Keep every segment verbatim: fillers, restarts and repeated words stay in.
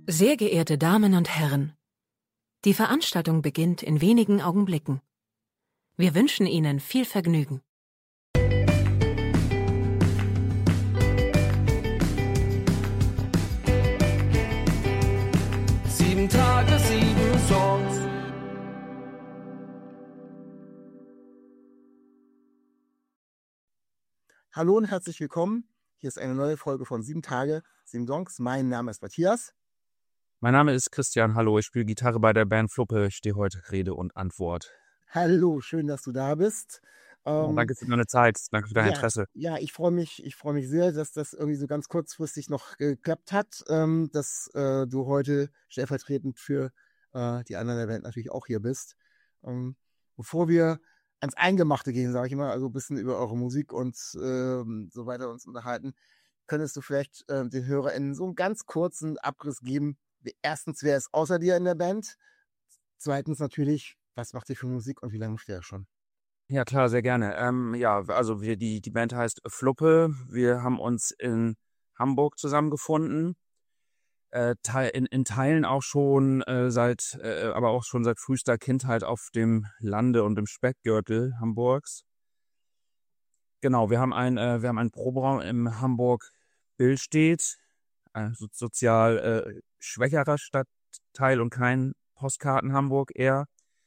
Sehr geehrte Damen und Herren, die Veranstaltung beginnt in wenigen Augenblicken. Wir wünschen Ihnen viel Vergnügen. Sieben Tage, sieben Songs. Hallo und herzlich willkommen. Hier ist eine neue Folge von Sieben Tage, sieben Songs. Mein Name ist Matthias. Mein Name ist Christian, hallo, ich spiele Gitarre bei der Band Fluppe, ich stehe heute Rede und Antwort. Hallo, schön, dass du da bist. Ja, Ähm, danke für deine Zeit, danke für dein ja, Interesse. Ja, ich freue mich, ich freue mich sehr, dass das irgendwie so ganz kurzfristig noch geklappt hat, ähm, dass äh, du heute stellvertretend für äh, die anderen der Band natürlich auch hier bist. Ähm, bevor wir ans Eingemachte gehen, sage ich mal, also ein bisschen über eure Musik und ähm, so weiter uns unterhalten, könntest du vielleicht äh, den HörerInnen so einen ganz kurzen Abriss geben. Erstens, wer ist außer dir in der Band? Zweitens natürlich, was macht ihr für Musik und wie lange macht ihr das schon? Ja klar, sehr gerne. Ähm, ja, also wir, die, die Band heißt Fluppe, wir haben uns in Hamburg zusammengefunden, äh, teil, in, in Teilen auch schon äh, seit, äh, aber auch schon seit frühester Kindheit auf dem Lande und im Speckgürtel Hamburgs. Genau, wir haben ein, äh, wir haben einen Proberaum im Hamburg-Billstedt, ein so, sozial äh, schwächerer Stadtteil und kein Postkarten-Hamburg eher.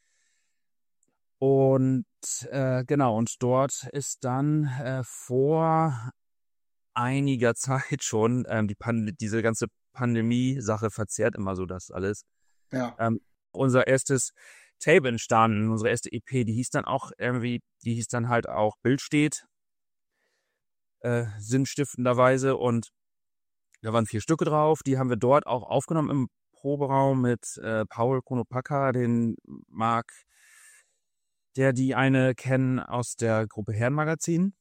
Und äh, genau, und dort ist dann äh, vor einiger Zeit schon, ähm, die Pand- diese ganze Pandemie-Sache verzerrt immer so das alles, Ja. ähm, unser erstes Tape entstanden, unsere erste E P, die hieß dann auch irgendwie, die hieß dann halt auch Billstedt, äh, sinnstiftenderweise, und da waren vier Stücke drauf, die haben wir dort auch aufgenommen im Proberaum mit äh, Paul Konopaka, den mag der die eine kennen aus der Gruppe Herrenmagazin.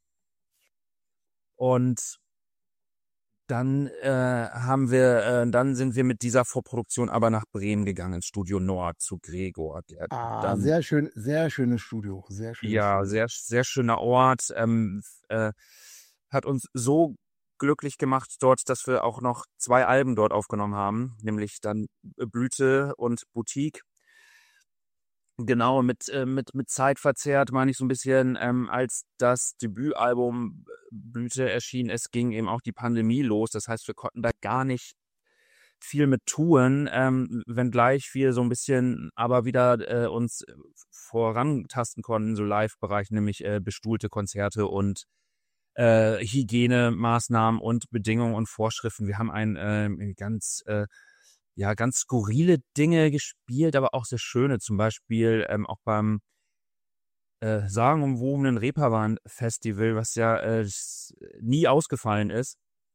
Und dann äh, haben wir, äh, dann sind wir mit dieser Vorproduktion aber nach Bremen gegangen, ins Studio Nord zu Gregor. Der Ah, dann, sehr schön, sehr schönes Studio, sehr schönes ja, Studio. sehr, sehr schöner Ort, ähm, äh, hat uns so glücklich gemacht dort, dass wir auch noch zwei Alben dort aufgenommen haben, nämlich dann Blüte und Boutique. Genau, mit, äh, mit, mit Zeit verzerrt meine ich so ein bisschen, ähm, als das Debütalbum Blüte erschien, es ging eben auch die Pandemie los. Das heißt, wir konnten da gar nicht viel mit tun, ähm, wenngleich wir so ein bisschen aber wieder äh, uns vorantasten konnten, so Live-Bereich, nämlich äh, bestuhlte Konzerte und äh, Hygienemaßnahmen und Bedingungen und Vorschriften. Wir haben ein äh, ganz äh, ja, ganz skurrile Dinge gespielt, aber auch sehr schöne. Zum Beispiel ähm, auch beim äh, sagenumwobenen Reeperbahn-Festival, was ja äh, nie ausgefallen ist.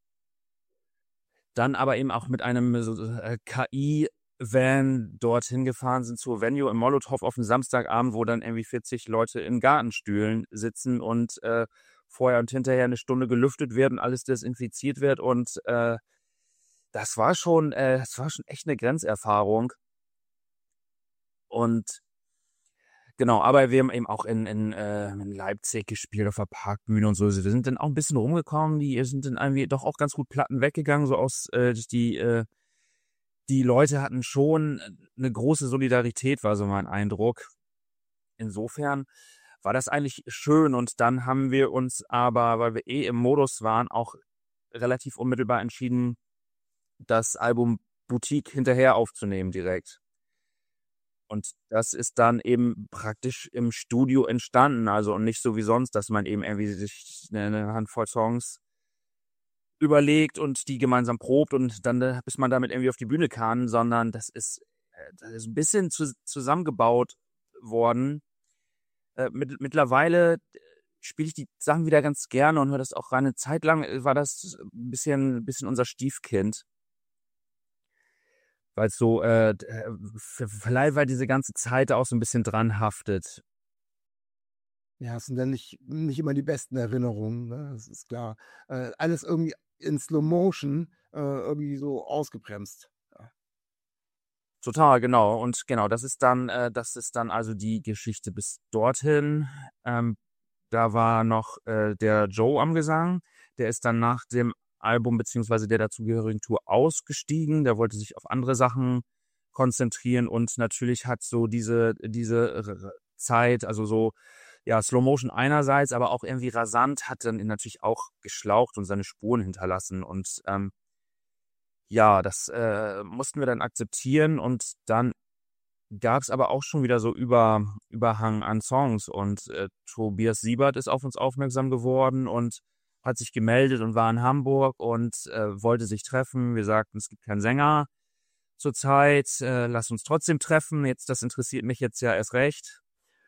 Dann aber eben auch mit einem so, äh, K I-Van dorthin gefahren sind zur Venue im Molotow auf einen Samstagabend, wo dann irgendwie vierzig Leute in Gartenstühlen sitzen und äh, vorher und hinterher eine Stunde gelüftet werden, alles desinfiziert wird, und äh, das war schon, äh, das war schon echt eine Grenzerfahrung. Und genau, aber wir haben eben auch in, in, äh, in Leipzig gespielt auf der Parkbühne und so. Wir sind dann auch ein bisschen rumgekommen, die sind dann irgendwie doch auch ganz gut Platten weggegangen, so aus, äh, die, äh, die Leute hatten schon eine große Solidarität, war so mein Eindruck. Insofern war das eigentlich schön, und dann haben wir uns aber, weil wir eh im Modus waren, auch relativ unmittelbar entschieden, das Album Boutique hinterher aufzunehmen direkt. Und das ist dann eben praktisch im Studio entstanden, also und nicht so wie sonst, dass man eben irgendwie sich eine Handvoll Songs überlegt und die gemeinsam probt und dann, äh, bis man damit irgendwie auf die Bühne kann, sondern das ist, äh, das ist ein bisschen zu, zusammengebaut worden. Äh, mit, mittlerweile spiele ich die Sachen wieder ganz gerne und höre das auch rein. Eine Zeit lang war das ein bisschen, ein bisschen unser Stiefkind. Weil es so, äh, vielleicht weil diese ganze Zeit auch so ein bisschen dran haftet. Ja, es sind dann nicht, nicht immer die besten Erinnerungen, ne? Das ist klar. Äh, alles irgendwie in Slow Motion, äh, irgendwie so ausgebremst. Ja. Total, genau. Und genau, das ist dann, äh, das ist dann also die Geschichte bis dorthin. Ähm, da war noch äh, der Joe am Gesang. Der ist dann nach dem Album beziehungsweise der dazugehörigen Tour ausgestiegen. Der wollte sich auf andere Sachen konzentrieren und natürlich hat so diese, diese Zeit, also so, ja, Slow Motion einerseits, aber auch irgendwie rasant, hat dann natürlich auch geschlaucht und seine Spuren hinterlassen und ähm, ja, das äh, mussten wir dann akzeptieren und dann gab es aber auch schon wieder so über, Überhang an Songs und äh, Tobias Siebert ist auf uns aufmerksam geworden und hat sich gemeldet und war in Hamburg und äh, wollte sich treffen. Wir sagten, es gibt keinen Sänger zurzeit, äh, lass uns trotzdem treffen. Jetzt, das interessiert mich jetzt ja erst recht.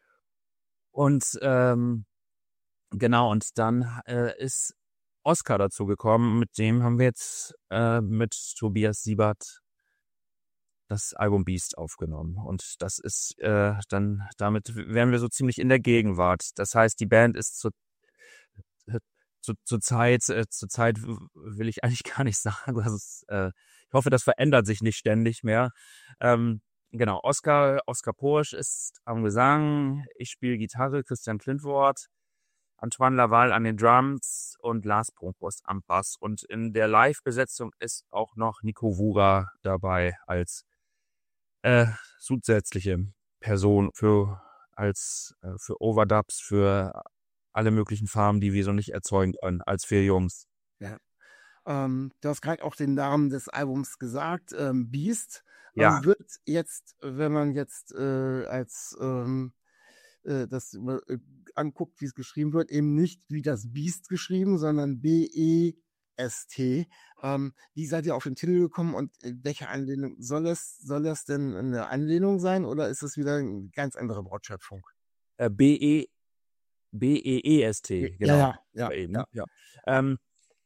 Und ähm, genau, und dann äh, ist Oskar dazu gekommen, mit dem haben wir jetzt äh, mit Tobias Siebert das Album Beast aufgenommen. Und das ist äh, dann, damit wären wir so ziemlich in der Gegenwart. Das heißt, die Band ist zu, zu, zur Zeit, äh, zur Zeit will ich eigentlich gar nicht sagen, dass es, äh, ich hoffe, das verändert sich nicht ständig mehr. Ähm, genau, Oskar, Oskar Porsch ist am Gesang, ich spiele Gitarre, Christian Klintwort, Antoine Laval an den Drums und Lars Pronkost am Bass. Und in der Live-Besetzung ist auch noch Nico Wura dabei als äh, zusätzliche Person für als äh, für Overdubs, für alle möglichen Farben, die wir so nicht erzeugen können als vier Jungs. Ja. Ähm, du hast gerade auch den Namen des Albums gesagt, ähm, Beast. Ja. Ähm, wird jetzt, wenn man jetzt äh, als ähm, äh, das äh, anguckt, wie es geschrieben wird, eben nicht wie das Beast geschrieben, sondern B E S T. Ähm, wie seid ihr auf den Titel gekommen und welche Anlehnung soll es, soll das denn eine Anlehnung sein oder ist es wieder eine ganz andere Wortschöpfung? Äh, B E B E E S T, genau. Ja, ja, ja. Eben, ja. ja. Ähm,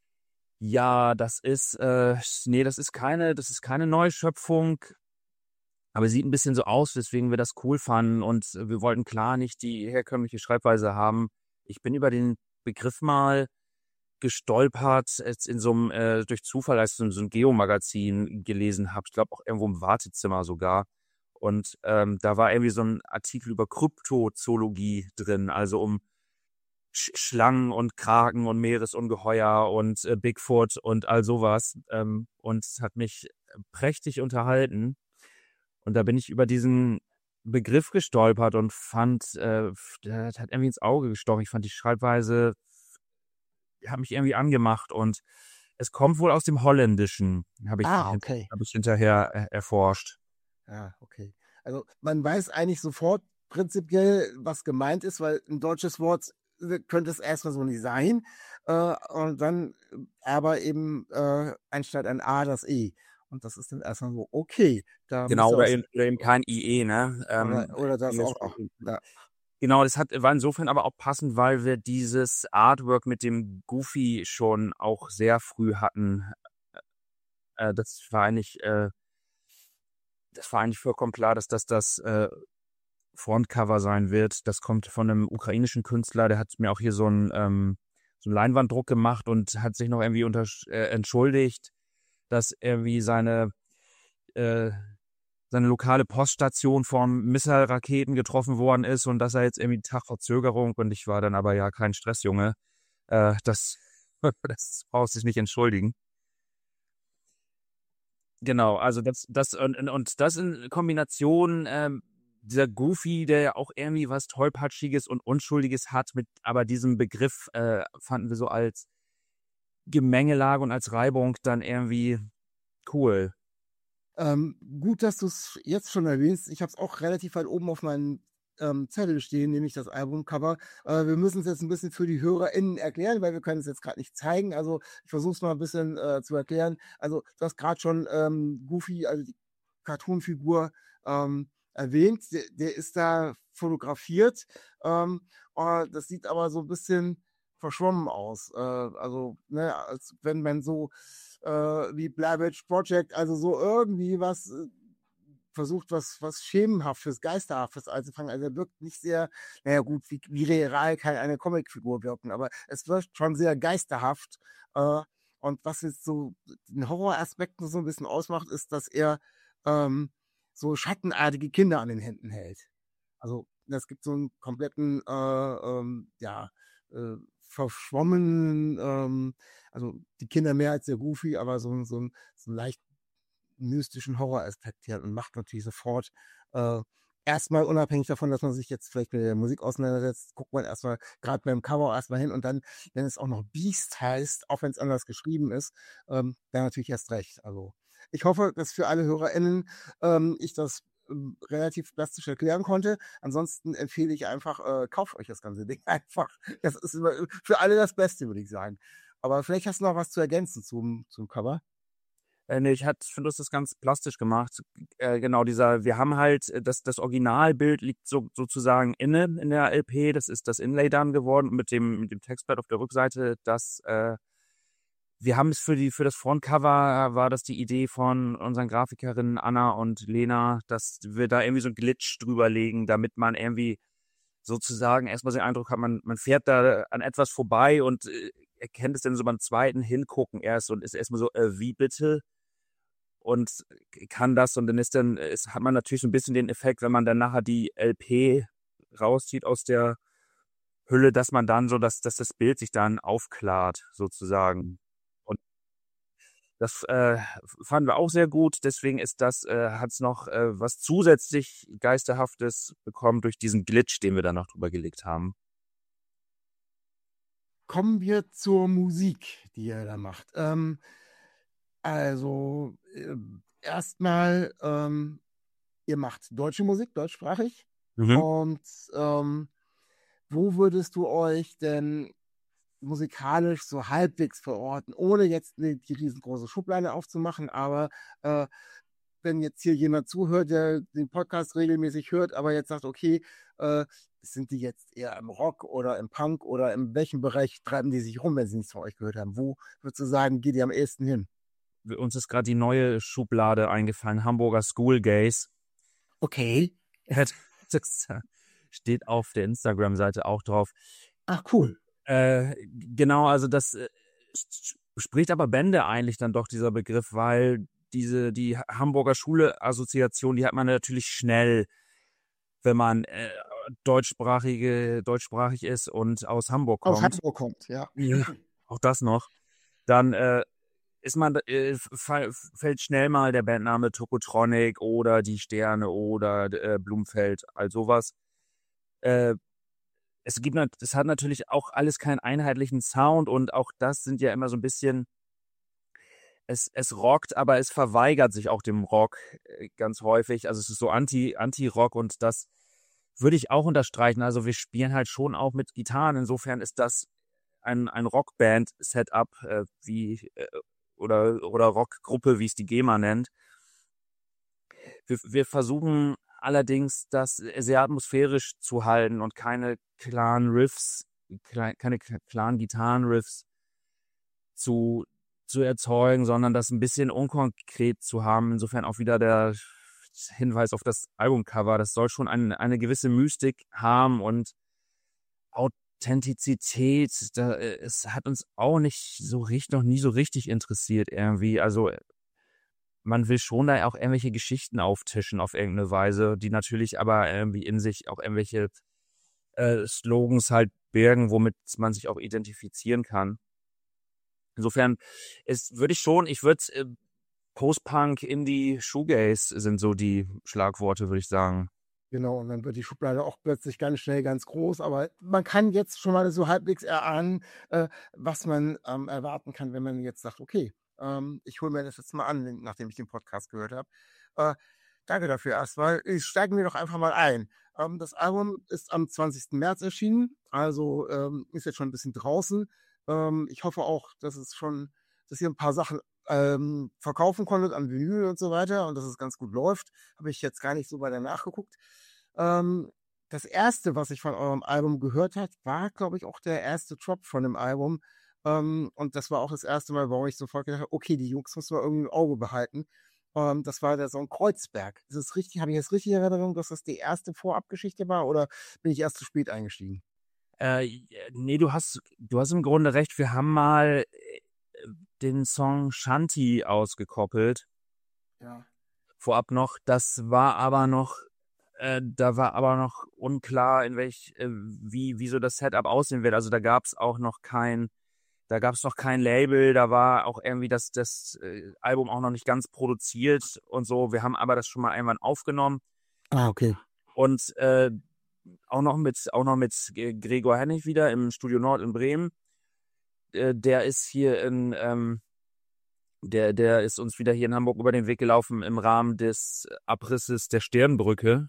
ja, das ist, äh, nee, das ist keine, das ist keine Neuschöpfung, aber sieht ein bisschen so aus, weswegen wir das cool fanden und wir wollten klar nicht die herkömmliche Schreibweise haben. Ich bin über den Begriff mal gestolpert, jetzt in so einem, äh, durch Zufall, als ich so ein Geo-Magazin gelesen habe, ich glaube auch irgendwo im Wartezimmer sogar. Und ähm, da war irgendwie so ein Artikel über Kryptozoologie drin, also um Sch Schlangen und Kraken und Meeresungeheuer und äh, Bigfoot und all sowas. Ähm, und es hat mich prächtig unterhalten. Und da bin ich über diesen Begriff gestolpert und fand, äh, das hat irgendwie ins Auge gestochen. Ich fand die Schreibweise, hat mich irgendwie angemacht und es kommt wohl aus dem Holländischen, habe ich, Ah, okay. hab ich hinterher äh, erforscht. Ja, okay. Also man weiß eigentlich sofort prinzipiell, was gemeint ist, weil ein deutsches Wort äh, könnte es erstmal so nicht sein. Äh, und dann äh, aber eben äh, anstatt ein A das E. Und das ist dann erstmal so, okay. Da Genau, müsste oder was, eben, oder eben kein I E, ne? Ähm, oder, oder das auch noch. Ja. Genau, das hat, war insofern aber auch passend, weil wir dieses Artwork mit dem Goofy schon auch sehr früh hatten. Äh, das war eigentlich, äh, das war eigentlich vollkommen klar, dass das das äh, Frontcover sein wird. Das kommt von einem ukrainischen Künstler, der hat mir auch hier so einen, ähm, so einen Leinwanddruck gemacht und hat sich noch irgendwie unter, äh, entschuldigt, dass irgendwie seine äh, seine lokale Poststation von Missile-Raketen getroffen worden ist und dass er jetzt irgendwie einen Tag Verzögerung und ich war dann aber ja kein Stressjunge. Äh, das, das brauchst du dich nicht entschuldigen. Genau, also das, das und, und das in Kombination, ähm, dieser Goofy, der ja auch irgendwie was Tollpatschiges und Unschuldiges hat, mit aber diesem Begriff äh, fanden wir so als Gemengelage und als Reibung dann irgendwie cool. Ähm, gut, dass du es jetzt schon erwähnst. Ich habe es auch relativ weit oben auf meinem ähm, Zettel stehen, nämlich das Albumcover. Äh, wir müssen es jetzt ein bisschen für die HörerInnen erklären, weil wir können es jetzt gerade nicht zeigen. Also ich versuche es mal ein bisschen äh, zu erklären. Also du hast gerade schon ähm, Goofy, also die Cartoonfigur, ähm, erwähnt. Der, der ist da fotografiert. Ähm, äh, das sieht aber so ein bisschen verschwommen aus. Äh, also, ne, als wenn man so äh, wie Blair Witch Project, also so irgendwie was äh, versucht, was, was Schemenhaftes, Geisterhaftes einzufangen. Also er wirkt nicht sehr, naja gut, wie, wie real kann eine Comicfigur wirken, aber es wirkt schon sehr geisterhaft. Äh, und was jetzt so den Horroraspekten so ein bisschen ausmacht, ist, dass er ähm, so schattenartige Kinder an den Händen hält. Also es gibt so einen kompletten, äh, ähm, ja, äh, verschwommenen, ähm, also die Kinder mehr als der Goofy, aber so, ein- so, ein- so einen leicht mystischen Horroraspekt hier und macht natürlich sofort äh, erstmal unabhängig davon, dass man sich jetzt vielleicht mit der Musik auseinandersetzt, guckt man erstmal gerade beim Cover erstmal hin und dann, wenn es auch noch Beast heißt, auch wenn es anders geschrieben ist, ähm, dann natürlich erst recht. Also ich hoffe, dass für alle HörerInnen ähm, ich das ähm, relativ plastisch erklären konnte. Ansonsten empfehle ich einfach, äh, kauft euch das ganze Ding einfach. Das ist immer für alle das Beste, würde ich sagen. Aber vielleicht hast du noch was zu ergänzen zum, zum Cover. Äh, nee, ich hat- finde, das ist ganz plastisch gemacht. Äh, genau, dieser, wir haben halt, äh, das, das Originalbild liegt so, sozusagen inne in der L P. Das ist das Inlay dann geworden mit dem, mit dem Textblatt auf der Rückseite. Das, äh, wir haben es für die, für das Frontcover war das die Idee von unseren Grafikerinnen Anna und Lena, dass wir da irgendwie so einen Glitch drüber legen, damit man irgendwie sozusagen erstmal den Eindruck hat, man, man fährt da an etwas vorbei und äh, erkennt es dann so beim zweiten Hingucken erst und ist erstmal so, äh, wie bitte? Und kann das und dann ist dann, ist, hat man natürlich so ein bisschen den Effekt, wenn man dann nachher die L P rauszieht aus der Hülle, dass man dann so, dass, dass das Bild sich dann aufklart, sozusagen. Und das äh, fanden wir auch sehr gut. Deswegen ist das, äh, hat es noch äh, was zusätzlich Geisterhaftes bekommen durch diesen Glitch, den wir da noch drüber gelegt haben. Kommen wir zur Musik, die ihr da macht. Ähm, also äh, erstmal, ähm, ihr macht deutsche Musik, deutschsprachig. Mhm. Und ähm, wo würdest du euch denn musikalisch so halbwegs verorten, ohne jetzt die, die riesengroße Schublade aufzumachen, aber äh, wenn jetzt hier jemand zuhört, der den Podcast regelmäßig hört, aber jetzt sagt, okay, äh, sind die jetzt eher im Rock oder im Punk oder in welchem Bereich treiben die sich rum, wenn sie nichts von euch gehört haben? Wo würdest du sagen, geht ihr am ehesten hin? Uns ist gerade die neue Schublade eingefallen, Hamburger School Gays. Okay. Das steht auf der Instagram-Seite auch drauf. Ach, cool. Äh, genau, also das äh, spricht aber Bände eigentlich dann doch, dieser Begriff, weil diese, die Hamburger Schule-Assoziation, die hat man natürlich schnell, wenn man äh, deutschsprachige, deutschsprachig ist und aus Hamburg kommt. Aus Hamburg kommt, ja. Ja, auch das noch. Dann äh, ist man, äh, fall, fällt schnell mal der Bandname Tokotronic oder Die Sterne oder äh, Blumfeld, all sowas. Äh, es gibt, es hat natürlich auch alles keinen einheitlichen Sound und auch das sind ja immer so ein bisschen, es, es rockt, aber es verweigert sich auch dem Rock äh, ganz häufig. Also es ist so Anti, Anti-Rock und das würde ich auch unterstreichen. Also wir spielen halt schon auch mit Gitarren. Insofern ist das ein, ein Rockband-Setup, äh, wie, äh, oder, oder Rockgruppe, wie es die GEMA nennt. Wir, wir versuchen allerdings, das sehr atmosphärisch zu halten und keine klaren Riffs, keine klaren Gitarrenriffs zu, zu erzeugen, sondern das ein bisschen unkonkret zu haben. Insofern auch wieder der Hinweis auf das Albumcover. Das soll schon eine, eine gewisse Mystik haben und Authentizität. Da, es hat uns auch nicht so richtig, noch nie so richtig interessiert irgendwie. Also man will schon da auch irgendwelche Geschichten auftischen auf irgendeine Weise, die natürlich aber irgendwie in sich auch irgendwelche äh, Slogans halt bergen, womit man sich auch identifizieren kann. Insofern ist, würde ich schon, ich würde äh, Post-Punk, Indie, Shoegaze sind so die Schlagworte, würde ich sagen. Genau, und dann wird die Schublade auch plötzlich ganz schnell ganz groß, aber man kann jetzt schon mal so halbwegs erahnen, äh, was man ähm, erwarten kann, wenn man jetzt sagt, okay, ähm, ich hole mir das jetzt mal an, nachdem ich den Podcast gehört habe. Äh, danke dafür erstmal. Steigen wir doch einfach mal ein. Ähm, das Album ist am zwanzigsten März erschienen, also ähm, ist jetzt schon ein bisschen draußen. Ähm, ich hoffe auch, dass es schon, dass ihr ein paar Sachen ähm, verkaufen konntet an Vinyl und so weiter und dass es ganz gut läuft. Habe ich jetzt gar nicht so weiter nachgeguckt. Ähm, das erste, was ich von eurem Album gehört habe, war, glaube ich, auch der erste Drop von dem Album. Ähm, und das war auch das erste Mal, wo ich sofort gedacht habe, okay, die Jungs müssen wir irgendwie im Auge behalten. Ähm, das war der Song Kreuzberg. Ist es richtig, habe ich jetzt richtig in Erinnerung, dass das die erste Vorabgeschichte war oder bin ich erst zu spät eingestiegen? Äh, nee, du hast, du hast im Grunde recht. Wir haben mal den Song Shanti ausgekoppelt. Ja. Vorab noch. Das war aber noch äh, da war aber noch unklar, in welch, äh, wie, wie so das Setup aussehen wird. Also da gab es auch noch kein, da gab es noch kein Label, da war auch irgendwie das, das äh, Album auch noch nicht ganz produziert und so. Wir haben aber das schon mal irgendwann aufgenommen Ah, okay. und äh, auch noch mit, auch noch mit G- Gregor Hennig wieder im Studio Nord in Bremen. Äh, der ist hier in, ähm, der, der ist uns wieder hier in Hamburg über den Weg gelaufen im Rahmen des Abrisses der Sternbrücke.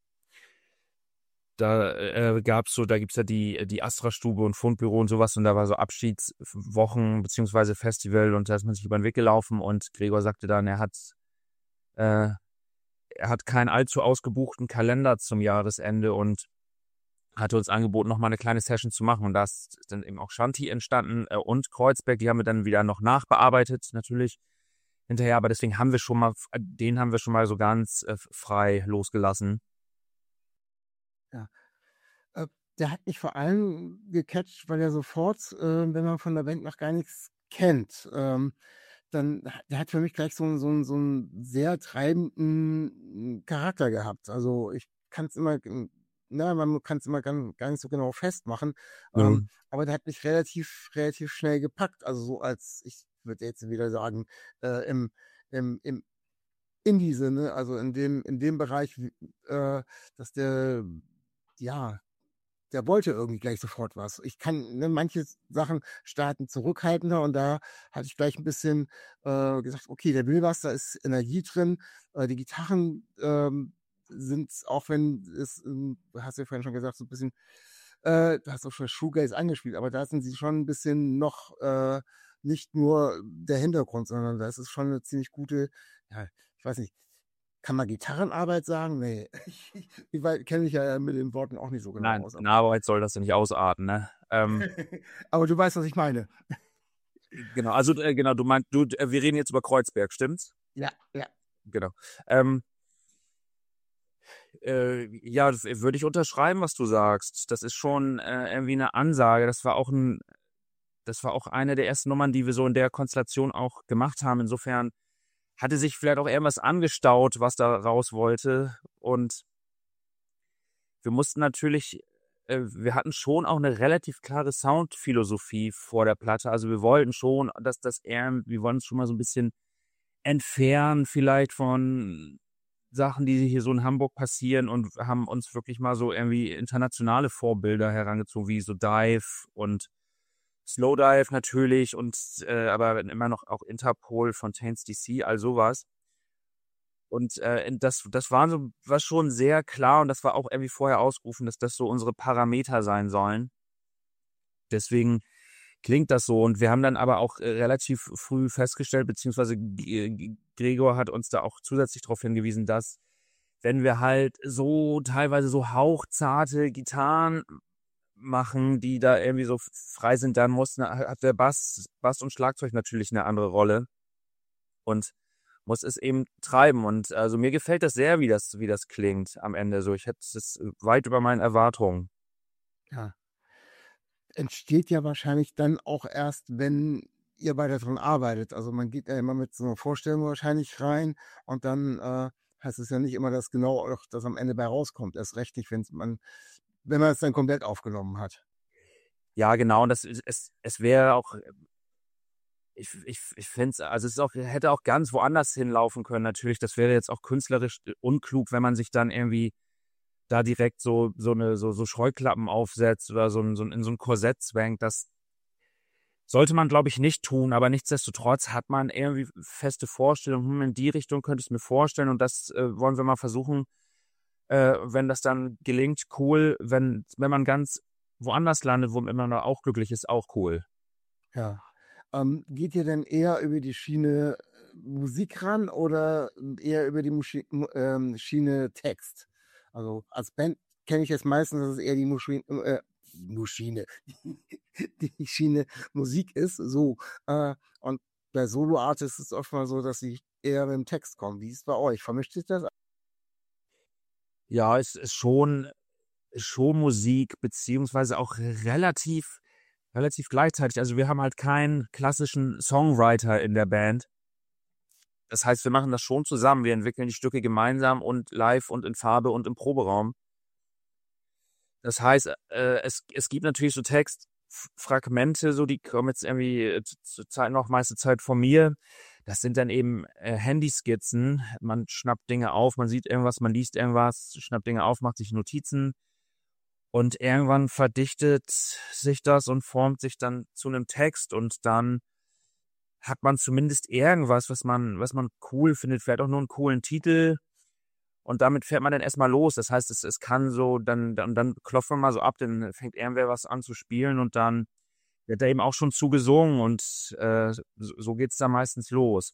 Da äh, gab's so, da gibt's ja die, die Astra-Stube und Fundbüro und sowas und da war so Abschiedswochen beziehungsweise Festival und da ist man sich über den Weg gelaufen und Gregor sagte dann, er hat, äh, er hat keinen allzu ausgebuchten Kalender zum Jahresende und hatte uns angeboten, nochmal eine kleine Session zu machen und da ist dann eben auch Shanti entstanden äh, und Kreuzberg, die haben wir dann wieder noch nachbearbeitet, natürlich hinterher, aber deswegen haben wir schon mal, den haben wir schon mal so ganz äh, frei losgelassen. Ja. Äh, der hat mich vor allem gecatcht, weil er sofort, äh, wenn man von der Band noch gar nichts kennt, ähm, dann, der hat für mich gleich so, einen- so, einen- so einen sehr treibenden Charakter gehabt. Also ich kann es immer, ähm, na, man kann es immer gar, gar nicht so genau festmachen, Ja. ähm, aber der hat mich relativ, relativ schnell gepackt. Also so als, ich würde jetzt wieder sagen, äh, im, im, im Indie-Sinne, also in dem, in dem Bereich, wie- äh, dass der, ja, der wollte irgendwie gleich sofort was. Ich kann, ne, manche Sachen starten zurückhaltender und da hatte ich gleich ein bisschen äh, gesagt, okay, der will was, da ist Energie drin. Äh, die Gitarren ähm, sind, auch wenn es, ähm, du hast ja vorhin schon gesagt, so ein bisschen, äh, du hast auch schon Shoegaze angespielt, aber da sind sie schon ein bisschen noch äh, nicht nur der Hintergrund, sondern da ist es schon eine ziemlich gute, ja, ich weiß nicht, kann man Gitarrenarbeit sagen? Nee, ich, ich kenne mich ja mit den Worten auch nicht so genau Nein, aus. in Arbeit soll das ja nicht ausarten, ne? Ähm, Aber du weißt, was ich meine. genau, also äh, genau, du meinst, du, äh, wir reden jetzt über Kreuzberg, stimmt's? Ja, ja. Genau. Ähm, äh, ja, das würde ich unterschreiben, was du sagst. Das ist schon äh, irgendwie eine Ansage. Das war auch ein, das war auch eine der ersten Nummern, die wir so in der Konstellation auch gemacht haben. Insofern hatte sich vielleicht auch irgendwas angestaut, was da raus wollte. Und wir mussten natürlich, äh, wir hatten schon auch eine relativ klare Soundphilosophie vor der Platte. Also wir wollten schon, dass das eher, wir wollen uns schon mal so ein bisschen entfernen vielleicht von Sachen, die hier so in Hamburg passieren und haben uns wirklich mal so irgendwie internationale Vorbilder herangezogen, wie so Dive und Slowdive natürlich und äh, aber immer noch auch Interpol, Fontaines D C, all sowas. Und äh, das, das war so, war schon sehr klar und das war auch irgendwie vorher ausgerufen, dass das so unsere Parameter sein sollen. Deswegen klingt das so. Und wir haben dann aber auch äh, relativ früh festgestellt, beziehungsweise G- G- Gregor hat uns da auch zusätzlich darauf hingewiesen, dass wenn wir halt so teilweise so hauchzarte Gitarren machen, die da irgendwie so frei sind, dann muss, hat der Bass, Bass und Schlagzeug natürlich eine andere Rolle und muss es eben treiben. Und also mir gefällt das sehr, wie das, wie das klingt am Ende. So, ich hätte es weit über meinen Erwartungen. Ja. Entsteht ja wahrscheinlich dann auch erst, wenn ihr beide dran arbeitet. Also man geht ja immer mit so einer Vorstellung wahrscheinlich rein und dann äh, heißt es ja nicht immer, dass genau auch das am Ende bei rauskommt. Erst recht nicht, wenn man, wenn man es dann komplett aufgenommen hat. Ja, genau. Und das, es, es wäre auch, ich, ich, ich finde es, also es ist auch, hätte auch ganz woanders hinlaufen können, natürlich. Das wäre jetzt auch künstlerisch unklug, wenn man sich dann irgendwie da direkt so, so eine, so, so Scheuklappen aufsetzt oder so, ein, so ein, in so ein Korsett zwängt. Das sollte man, glaube ich, nicht tun, aber nichtsdestotrotz hat man irgendwie feste Vorstellungen, hm, in die Richtung könnte ich es mir vorstellen und das äh, wollen wir mal versuchen. Äh, wenn das dann gelingt, cool. Wenn, wenn man ganz woanders landet, wo man immer auch glücklich ist, auch cool. Ja. Ähm, geht ihr denn eher über die Schiene äh, Musik ran oder eher über die Muschi mu- ähm, Schiene Text? Also als Band kenne ich jetzt meistens, dass es eher die Muschi äh, Muschine, die Schiene Musik ist. So. Äh, und bei Solo-Artists ist es oft mal so, dass sie eher mit dem Text kommen. Wie ist es bei euch? Vermischt sich das? Ja, es ist schon, schon Musik, beziehungsweise auch relativ, relativ gleichzeitig. Also wir haben halt keinen klassischen Songwriter in der Band. Das heißt, wir machen das schon zusammen. Wir entwickeln die Stücke gemeinsam und live und in Farbe und im Proberaum. Das heißt, äh, es, es gibt natürlich so Textfragmente, so die kommen jetzt irgendwie äh, zur Zeit noch meiste Zeit von mir. Das sind dann eben äh, Handyskizzen. Man schnappt Dinge auf, man sieht irgendwas, man liest irgendwas, schnappt Dinge auf, macht sich Notizen. Und irgendwann verdichtet sich das und formt sich dann zu einem Text. Und dann hat man zumindest irgendwas, was man, was man cool findet, vielleicht auch nur einen coolen Titel. Und damit fährt man dann erstmal los. Das heißt, es, es kann so, dann, dann, dann klopft man mal so ab, dann fängt irgendwer was an zu spielen und dann wird da eben auch schon zugesungen und äh, so, so geht's da meistens los.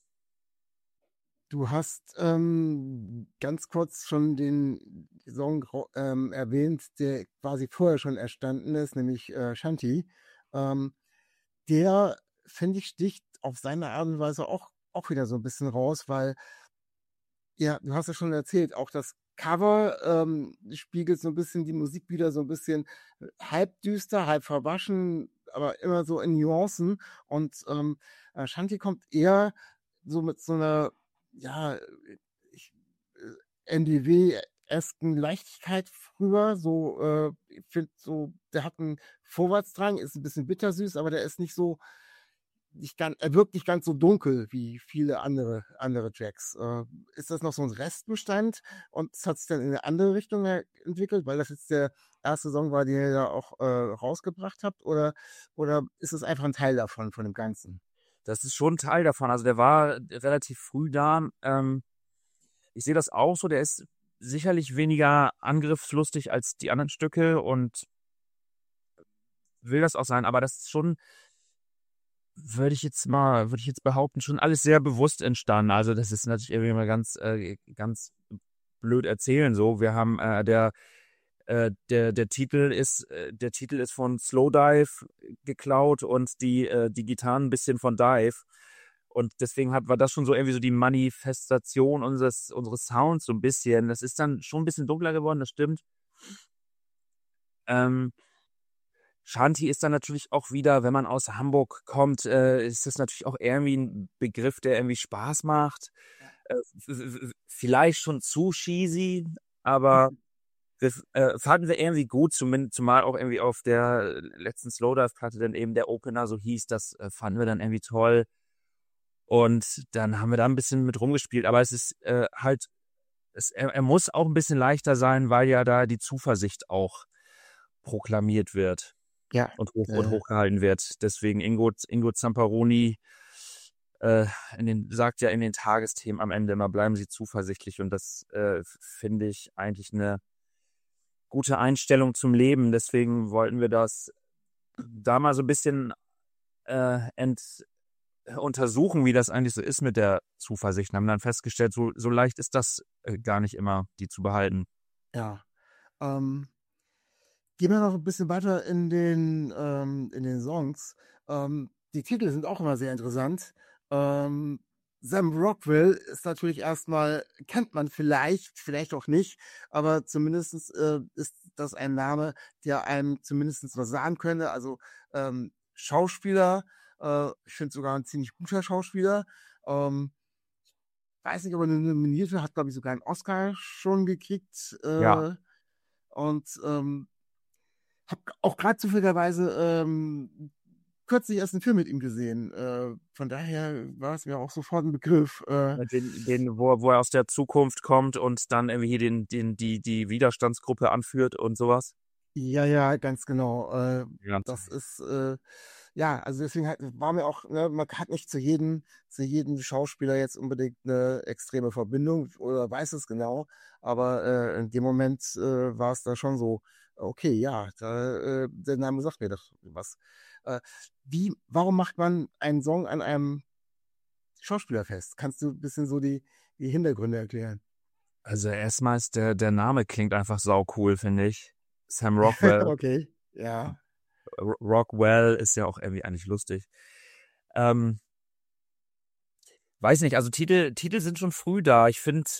Du hast ähm, ganz kurz schon den Song rau- ähm, erwähnt, der quasi vorher schon erstanden ist, nämlich äh, Shanti. Ähm, der, finde ich, sticht auf seine Art und Weise auch, auch wieder so ein bisschen raus, weil, ja, du hast ja schon erzählt, auch das Cover ähm, spiegelt so ein bisschen die Musik wieder, so ein bisschen äh, halb düster, halb verwaschen, aber immer so in Nuancen. Und ähm, äh, Shanti kommt eher so mit so einer, ja, ich, äh, N D W-esken Leichtigkeit rüber. So, äh, ich finde so, der hat einen Vorwärtsdrang, ist ein bisschen bittersüß, aber der ist nicht so, nicht ganz, er wirkt nicht ganz so dunkel wie viele andere, andere Tracks. Äh, ist das noch so ein Restbestand und es hat sich dann in eine andere Richtung e- entwickelt, weil das jetzt der erste Song war, den ihr da auch äh, rausgebracht habt, oder, oder ist es einfach ein Teil davon, von dem Ganzen? Das ist schon ein Teil davon. Also der war relativ früh da. Ähm, ich sehe das auch so. Der ist sicherlich weniger angriffslustig als die anderen Stücke und will das auch sein. Aber das ist schon, würde ich jetzt mal, würde ich jetzt behaupten, schon alles sehr bewusst entstanden. Also das ist natürlich irgendwie mal ganz, äh, ganz blöd erzählen so. Wir haben äh, der äh, der der Titel ist äh, der Titel ist von Slowdive geklaut und die äh, die Gitarren ein bisschen von Dive. Und deswegen hat, war das schon so irgendwie so die Manifestation unseres unseres Sounds so ein bisschen. Das ist dann schon ein bisschen dunkler geworden, das stimmt. Ähm, Shanti ist dann natürlich auch wieder, wenn man aus Hamburg kommt, äh, ist das natürlich auch irgendwie ein Begriff, der irgendwie Spaß macht. Äh, f- f- vielleicht schon zu cheesy, aber das äh, fanden wir irgendwie gut, zumindest, zumal auch irgendwie auf der letzten Slowdive-Platte dann eben der Opener so hieß, das äh, fanden wir dann irgendwie toll. Und dann haben wir da ein bisschen mit rumgespielt, aber es ist äh, halt, es, er, er muss auch ein bisschen leichter sein, weil ja da die Zuversicht auch proklamiert wird Ja. und, hoch, und Äh, hochgehalten wird. Deswegen Ingo, Ingo Zamparoni äh, in den, sagt ja in den Tagesthemen am Ende immer, bleiben Sie zuversichtlich. Und das äh, finde ich eigentlich eine gute Einstellung zum Leben. Deswegen wollten wir das da mal so ein bisschen äh, ent, untersuchen, wie das eigentlich so ist mit der Zuversicht. Und haben dann festgestellt, so, so leicht ist das äh, gar nicht immer, die zu behalten. ja. Ähm, Gehen wir noch ein bisschen weiter in den, ähm, in den Songs. Ähm, die Titel sind auch immer sehr interessant. Ähm, Sam Rockwell ist natürlich erstmal, kennt man vielleicht, vielleicht auch nicht, aber zumindest äh, ist das ein Name, der einem zumindest was sagen könnte. Also ähm, Schauspieler, äh, ich finde sogar ein ziemlich guter Schauspieler. Ähm, weiß nicht, ob er eine nominierte, hat, glaube ich, sogar einen Oscar schon gekriegt. Ja, Äh, und ähm, habe auch gerade zufälligerweise ähm, kürzlich erst einen Film mit ihm gesehen. Äh, von daher war es mir auch sofort ein Begriff. Äh, den, den, wo, wo er aus der Zukunft kommt und dann irgendwie hier den, den, die, die Widerstandsgruppe anführt und sowas. ja, ja, ganz genau. Äh, Ja. das ist, äh, ja, also deswegen hat, war mir auch, ne, man hat nicht zu jedem, zu jedem Schauspieler jetzt unbedingt eine extreme Verbindung oder weiß es genau, aber äh, in dem Moment äh, war es da schon so, okay, ja, da, äh, der Name sagt mir doch was. Äh, wie, warum macht man einen Song an einem Schauspieler fest? Kannst du ein bisschen so die, die Hintergründe erklären? Also erstmal ist der, der Name klingt einfach sau cool, finde ich. Sam Rockwell. Okay, ja. R- Rockwell ist ja auch irgendwie eigentlich lustig. Ähm, weiß nicht, also Titel, Titel sind schon früh da. Ich finde,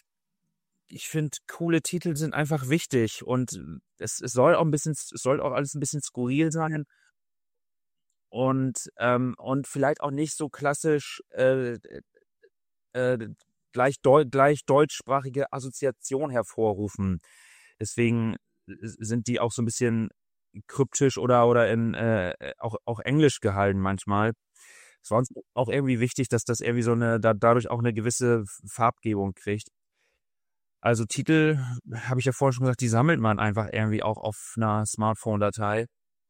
ich finde, coole Titel sind einfach wichtig und es, es soll auch ein bisschen, es soll auch alles ein bisschen skurril sein und, ähm, und vielleicht auch nicht so klassisch, äh, äh, gleich, deu gleich deutschsprachige Assoziation hervorrufen. Deswegen sind die auch so ein bisschen kryptisch oder oder in äh, auch auch Englisch gehalten manchmal. Es war uns auch irgendwie wichtig, dass das irgendwie so eine da, dadurch auch eine gewisse Farbgebung kriegt. Also Titel, habe ich ja vorhin schon gesagt, die sammelt man einfach irgendwie auch auf einer Smartphone-Datei.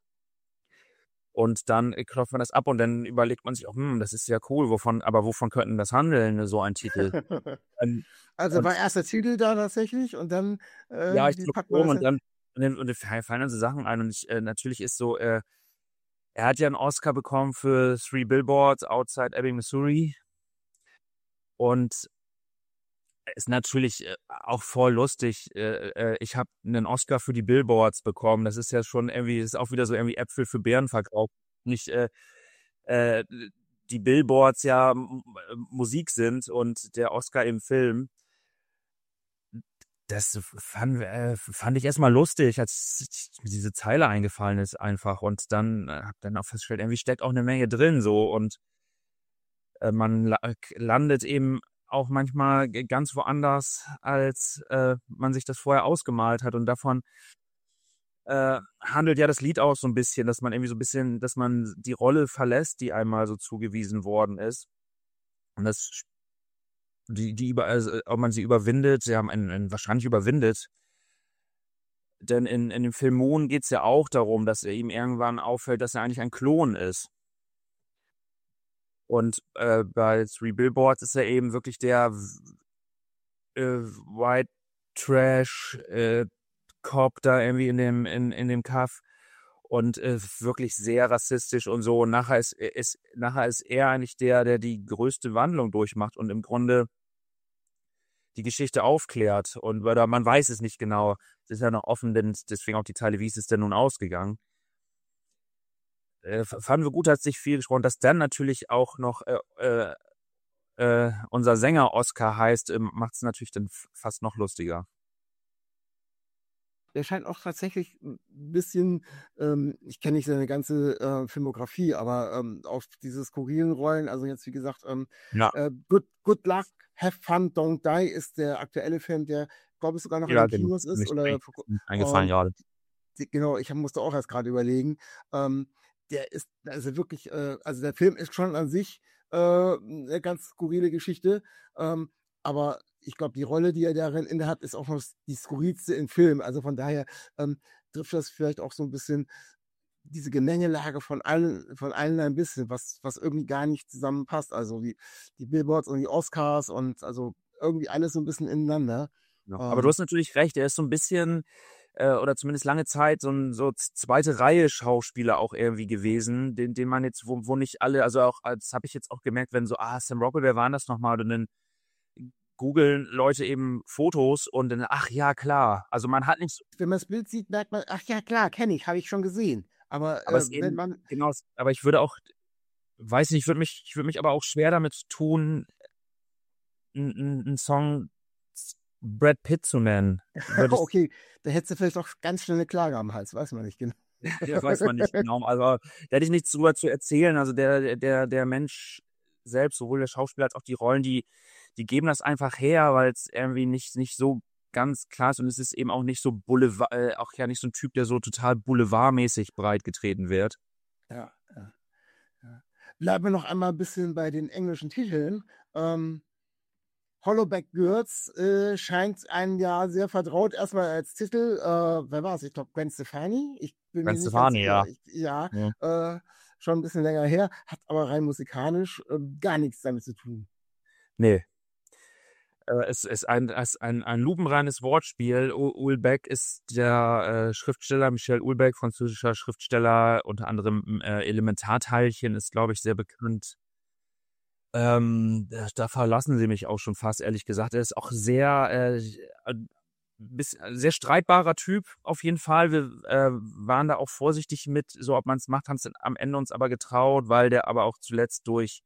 Und dann klopft man das ab und dann überlegt man sich auch, hm, das ist ja cool, wovon, aber wovon könnten das handeln, so ein Titel? Ähm, Also und war erst der Titel da tatsächlich und dann ja, äh, ich wie gucke packt man rum das und hin? dann und dann, und dann fallen dann so Sachen ein und ich, äh, natürlich ist so, äh, er hat ja einen Oscar bekommen für Three Billboards Outside Ebbing, Missouri und ist natürlich äh, auch voll lustig. Äh, äh, ich habe einen Oscar für die Billboards bekommen. Das ist ja schon irgendwie, ist auch wieder so irgendwie Äpfel für Bären verkauft. Nicht äh, äh, die Billboards ja M Musik sind und der Oscar im Film. Das fand, äh, fand ich erstmal lustig, als diese Zeile eingefallen ist einfach. Und dann äh, habe dann auch festgestellt, irgendwie steckt auch eine Menge drin so und äh, man la landet eben auch manchmal ganz woanders, als äh, man sich das vorher ausgemalt hat. Und davon äh, handelt ja das Lied auch so ein bisschen, dass man irgendwie so ein bisschen, dass man die Rolle verlässt, die einmal so zugewiesen worden ist. Und das, die, die über, also, ob man sie überwindet, sie haben einen, einen wahrscheinlich überwindet. Denn in, in dem Film Moon geht es ja auch darum, dass er ihm irgendwann auffällt, dass er eigentlich ein Klon ist. Und äh, bei Three Billboards ist er eben wirklich der äh, White Trash äh, Cop da irgendwie in dem in in dem Kaff und äh, wirklich sehr rassistisch und so. Und nachher ist ist nachher ist er eigentlich der, der die größte Wandlung durchmacht und im Grunde die Geschichte aufklärt. Und oder man weiß es nicht genau. Es ist ja noch offen, denn deswegen auch die Teile, wie ist es denn nun ausgegangen? Äh, fanden wir gut, hat sich viel gesprochen, dass dann natürlich auch noch äh, äh, äh, unser Sänger Oscar heißt, äh, macht es natürlich dann fast noch lustiger. Der scheint auch tatsächlich ein bisschen, ähm, ich kenne nicht seine ganze äh, Filmografie, aber ähm, auf diese skurrilen Rollen, also jetzt wie gesagt, ähm, Ja, äh, Good, Good Luck, Have Fun, Don't Die ist der aktuelle Film, der, glaube ich, sogar noch in ja, den genau. Kinos ist. Nicht Oder ein- vor ku- eingefallen ähm, gerade. die- genau, ich hab, musste auch erst gerade überlegen. Ähm, der ist, also wirklich, äh, also der Film ist schon an sich äh, eine ganz skurrile Geschichte, ähm, aber ich glaube, die Rolle, die er darin inne hat, ist auch noch die skurrilste im Film. Also von daher ähm, trifft das vielleicht auch so ein bisschen diese Gemengelage von allen, von allen ein bisschen, was, was irgendwie gar nicht zusammenpasst. Also wie die Billboards und die Oscars und also irgendwie alles so ein bisschen ineinander. Ja. Aber du Ähm, hast natürlich recht, er ist so ein bisschen, äh, oder zumindest lange Zeit, so ein so z- zweite Reihe Schauspieler auch irgendwie gewesen, den, den man jetzt, wo, wo nicht alle, also auch, das habe ich jetzt auch gemerkt, wenn so, ah, Sam Rockwell, wer war denn das nochmal? Und dann googeln Leute eben Fotos und dann, ach ja, klar. Also man hat nicht, wenn man das Bild sieht, merkt man, ach ja, klar, kenne ich, habe ich schon gesehen. Aber aber äh, es wenn eben, man, genau, es- aber ich würde auch, weiß nicht, ich würde mich, ich würde mich aber auch schwer damit tun, einen Song Brad Pitt zu nennen. Würde ich, okay, da hättest du vielleicht auch ganz schnell eine Klage am Hals, weiß man nicht genau. ja, weiß man nicht genau. Also da hätte ich nichts drüber zu erzählen. Also der, der, der Mensch selbst, sowohl der Schauspieler als auch die Rollen, die, die geben das einfach her, weil es irgendwie nicht, nicht so ganz klar ist und es ist eben auch nicht so Boulevard, äh, auch ja nicht so ein Typ, der so total boulevardmäßig breitgetreten wird. Ja, ja, ja. Bleiben wir noch einmal ein bisschen bei den englischen Titeln. Ähm, Hollowback Girls äh, scheint einem ja sehr vertraut. Erstmal als Titel, äh, wer war es? Ich glaube, Gwen Stefani. Ich bin Gwen mir nicht ganz Stefani, sicher. ja. Ich, ja, Ja. äh, schon ein bisschen länger her, hat aber rein musikalisch äh, gar nichts damit zu tun. Nee. Äh, es ist ein, es ist ein, ein lupenreines Wortspiel. U- Houellebecq ist der äh, Schriftsteller, Michel Houellebecq, französischer Schriftsteller, unter anderem äh, Elementarteilchen ist, glaube ich, sehr bekannt. Ähm, da, da verlassen sie mich auch schon fast, ehrlich gesagt. Er ist auch sehr, äh, äh, bis, sehr streitbarer Typ, auf jeden Fall. Wir äh, waren da auch vorsichtig mit, so ob man es macht, haben es am Ende uns aber getraut, weil der aber auch zuletzt durch,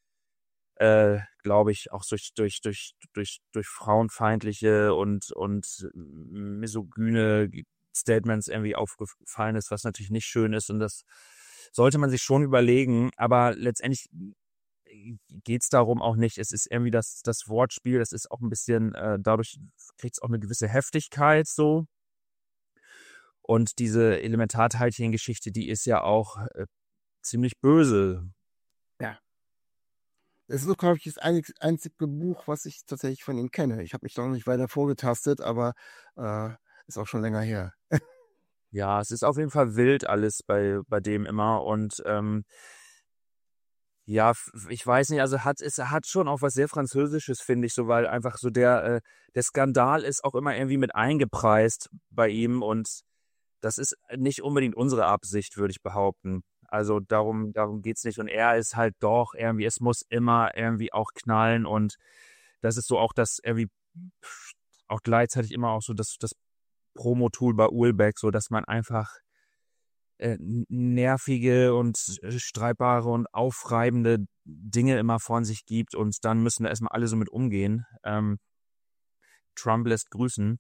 äh, glaube ich, auch durch, durch, durch, durch, durch frauenfeindliche und, und misogyne Statements irgendwie aufgefallen ist, was natürlich nicht schön ist. Und das sollte man sich schon überlegen. Aber letztendlich geht es darum auch nicht. Es ist irgendwie das, das Wortspiel, das ist auch ein bisschen, äh, dadurch kriegt es auch eine gewisse Heftigkeit so. Und diese Elementarteilchen-Geschichte, die ist ja auch äh, ziemlich böse. Ja. Das ist so, glaube ich, das einzig- einzige Buch, was ich tatsächlich von ihm kenne. Ich habe mich noch nicht weiter vorgetastet, aber äh, ist auch schon länger her. Ja, es ist auf jeden Fall wild alles bei, bei dem immer. Und ähm, ja, f- ich weiß nicht, also hat es hat schon auch was sehr Französisches, finde ich, so, weil einfach so der, äh, der Skandal ist auch immer irgendwie mit eingepreist bei ihm und das ist nicht unbedingt unsere Absicht, würde ich behaupten. Also darum, darum geht's nicht. Und er ist halt doch irgendwie, es muss immer irgendwie auch knallen und das ist so auch das irgendwie pff, auch gleichzeitig immer auch so das, das Promo-Tool bei Uhlbeck, so dass man einfach äh, n- nervige und äh, streitbare und aufreibende Dinge immer von sich gibt und dann müssen da erstmal alle so mit umgehen. Ähm, Trump lässt grüßen.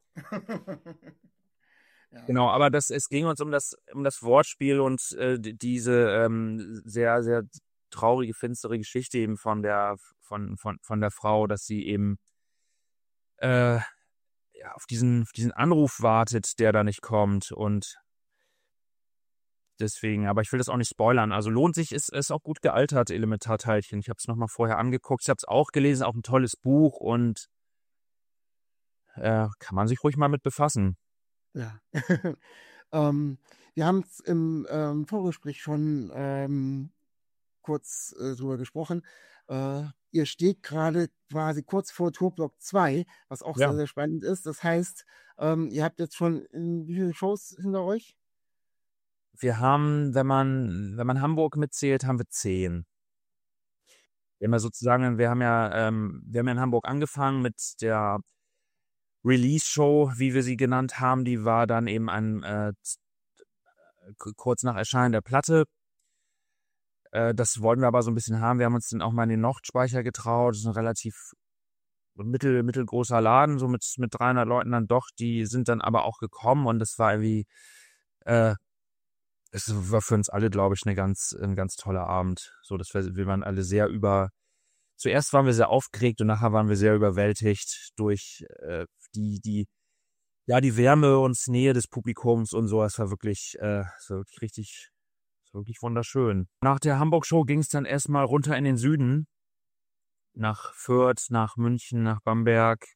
Ja. Genau, aber das, es ging uns um das, um das Wortspiel und äh, die- diese ähm, sehr, sehr traurige, finstere Geschichte eben von der, von, von, von der Frau, dass sie eben äh, ja, auf diesen, auf diesen Anruf wartet, der da nicht kommt und deswegen, aber ich will das auch nicht spoilern. Also lohnt sich, ist ist auch gut gealtert, Elementarteilchen. Ich habe es nochmal vorher angeguckt, ich habe es auch gelesen, auch ein tolles Buch und äh, kann man sich ruhig mal mit befassen. Ja. ähm, wir haben es im ähm, Vorgespräch schon ähm, kurz äh, drüber gesprochen. Äh, ihr steht gerade quasi kurz vor Tourblock zwei, was auch Ja. sehr, sehr spannend ist. Das heißt, ähm, ihr habt jetzt schon in, wie viele Shows hinter euch? Wir haben, wenn man, wenn man Hamburg mitzählt, haben wir zehn. Wir haben ja sozusagen, wir haben ja, ähm, wir haben ja in Hamburg angefangen mit der Release-Show, wie wir sie genannt haben. Die war dann eben ein, äh, z- k- kurz nach Erscheinen der Platte. Äh, das wollten wir aber so ein bisschen haben. Wir haben uns dann auch mal in den Nordspeicher getraut. Das ist ein relativ mittel, mittelgroßer Laden, so mit, mit dreihundert Leuten dann doch. Die sind dann aber auch gekommen und das war irgendwie, äh, es war für uns alle, glaube ich, eine ganz, ein ganz toller Abend. So, dass wir, wir waren alle sehr über, zuerst waren wir sehr aufgeregt und nachher waren wir sehr überwältigt durch äh, die, die, ja, die Wärme und Nähe des Publikums und so. Es war wirklich, äh, es war wirklich richtig, es war wirklich wunderschön. Nach der Hamburg-Show ging es dann erstmal runter in den Süden, nach Fürth, nach München, nach Bamberg.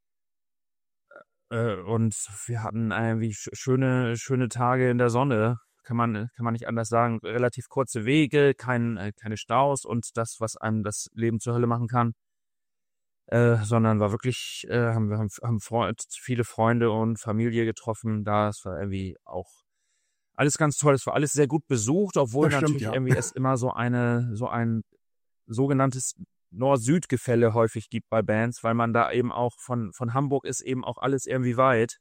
Äh, und wir hatten irgendwie sch- schöne, schöne Tage in der Sonne. Kann man, kann man nicht anders sagen. Relativ kurze Wege, kein, äh, keine Staus und das, was einem das Leben zur Hölle machen kann. Äh, sondern war wirklich, äh, haben wir haben, haben Freund, viele Freunde und Familie getroffen. Da es war irgendwie auch alles ganz toll. Es war alles sehr gut besucht, obwohl Das stimmt, natürlich ja. irgendwie es immer so eine, so ein sogenanntes Nord-Süd-Gefälle häufig gibt bei Bands, weil man da eben auch von, von Hamburg ist eben auch alles irgendwie weit.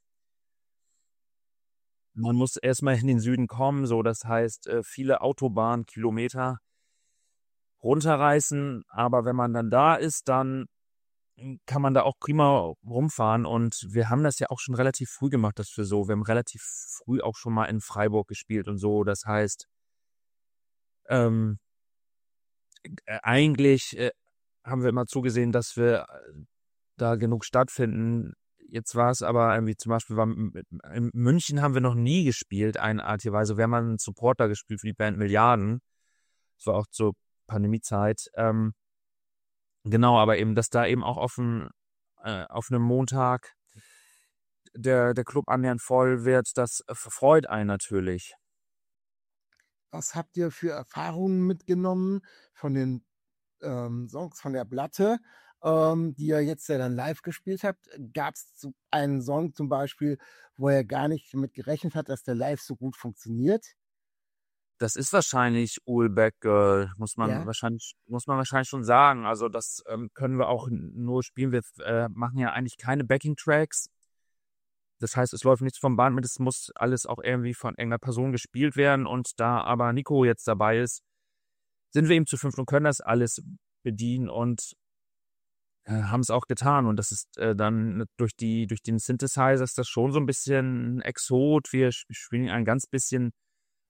Man muss erstmal in den Süden kommen, so das heißt äh, viele Autobahnkilometer runterreißen, aber wenn man dann da ist, dann kann man da auch prima rumfahren und wir haben das ja auch schon relativ früh gemacht, dass wir so, wir haben relativ früh auch schon mal in Freiburg gespielt und so, das heißt, ähm, äh, eigentlich äh, haben wir immer zugesehen, dass wir äh, da genug stattfinden. Jetzt war es aber irgendwie, zum Beispiel war, M- in München haben wir noch nie gespielt, eigenartigerweise. Wir haben mal einen Supporter gespielt für die Band Milliarden. Das war auch zur Pandemiezeit. Ähm, genau, aber eben, dass da eben auch auf, ein, äh, auf einem Montag der, der Club annähernd voll wird, das äh, freut einen natürlich. Was habt ihr für Erfahrungen mitgenommen von den ähm, Songs von der Platte, ähm, die ihr jetzt ja dann live gespielt habt? Gab es einen Song zum Beispiel, wo er gar nicht damit gerechnet hat, dass der live so gut funktioniert? Das ist wahrscheinlich Uhlbeck Girl, muss man Ja. wahrscheinlich, muss man wahrscheinlich schon sagen. Also das ähm, können wir auch nur spielen. Wir äh, machen ja eigentlich keine Backing-Tracks. Das heißt, es läuft nichts vom Band mit, es muss alles auch irgendwie von irgendeiner Person gespielt werden. Und da aber Nico jetzt dabei ist, sind wir eben zu fünft und können das alles bedienen und äh, haben es auch getan. Und das ist äh, dann durch die, durch den Synthesizer ist das schon so ein bisschen ein Exot. Wir sp- spielen ein ganz bisschen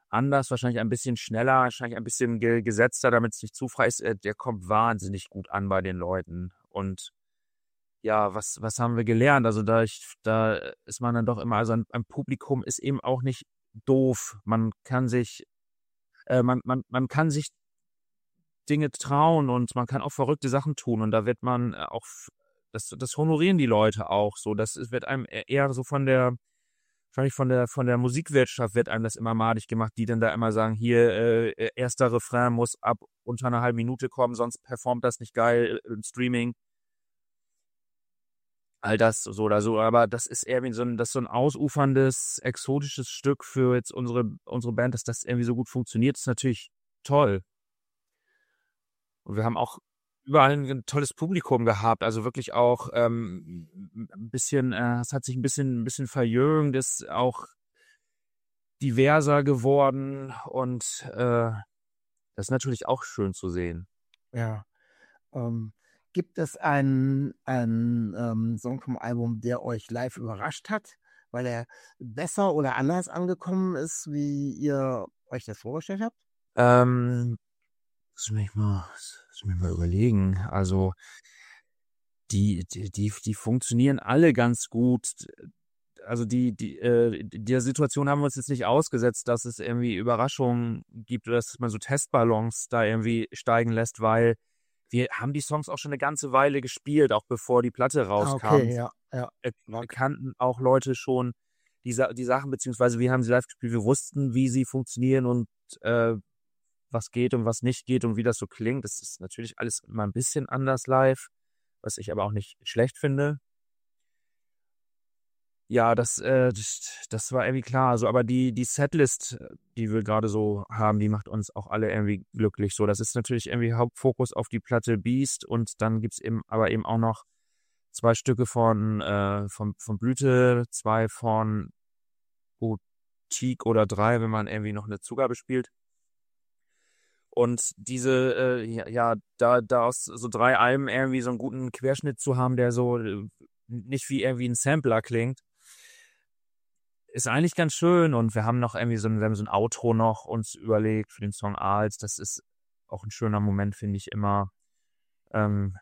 anders, wahrscheinlich ein bisschen schneller, wahrscheinlich ein bisschen ge gesetzter, damit es nicht zu frei ist. Äh, der kommt wahnsinnig gut an bei den Leuten. Und ja, was was haben wir gelernt? Also, da ich da ist man dann doch immer also, ein ein Publikum ist eben auch nicht doof. Man kann sich äh, man man man kann sich Dinge trauen und man kann auch verrückte Sachen tun und da wird man, äh, auch f das das honorieren die Leute auch so. Das ist wird einem e eher so von der wahrscheinlich von der von der Musikwirtschaft wird einem das immer madig gemacht, die dann da immer sagen: „Hier, äh, äh, erster Refrain muss ab unter 'ner halben Minute kommen, sonst performt das nicht geil im Streaming.“ All das so oder so, aber das ist irgendwie so 'n das ist so 'n ausuferndes, exotisches Stück für jetzt unsere unsere Band, dass das irgendwie so gut funktioniert, ist natürlich toll. Und wir haben auch überall 'n 'n tolles Publikum gehabt, also wirklich auch, ähm, 'n bisschen äh, es hat sich 'n bisschen 'n bisschen verjüngt, ist auch diverser geworden und, äh, das ist natürlich auch schön zu sehen. Ja. Ähm, gibt es einen einen, ähm, Song vom Album, der euch live überrascht hat, weil er besser oder anders angekommen ist, wie ihr euch das vorgestellt habt? Ähm, lass mich mal lass mich mal überlegen. Also, die die die die funktionieren alle ganz gut. Also, die die äh, der Situation haben wir uns jetzt nicht ausgesetzt, dass es irgendwie Überraschungen gibt oder dass man so Testballons da irgendwie steigen lässt, weil wir haben die Songs auch schon 'ne ganze Weile gespielt, auch bevor die Platte Ah, rauskam. okay, ja, ja. Äh, Okay. kannten auch Leute schon die Sa die Sachen, beziehungsweise wir haben sie live gespielt. Wir wussten, wie sie funktionieren und, äh, was geht und was nicht geht und wie das so klingt. Das ist natürlich alles immer 'n bisschen anders live, was ich aber auch nicht schlecht finde. Ja, das äh, das das war irgendwie klar so, aber die die Setlist, die wir grade so haben, die macht uns auch alle irgendwie glücklich so. Das ist natürlich irgendwie Hauptfokus auf die Platte „Beast“ und dann gibt's eben aber eben auch noch zwei Stücke von äh, von von Blüte, zwei von Boutique oder drei, wenn man irgendwie noch 'ne Zugabe spielt. Und diese, äh, j ja, da da aus so drei Alben irgendwie so 'n guten Querschnitt zu haben, der so, äh, nicht wie irgendwie 'n Sampler klingt ist eigentlich ganz schön und wir haben noch irgendwie so 'n wir haben so 'n Outro noch uns überlegt für den Song „Aals“. Das ist auch 'n schöner Moment, finde ich immer. Ähm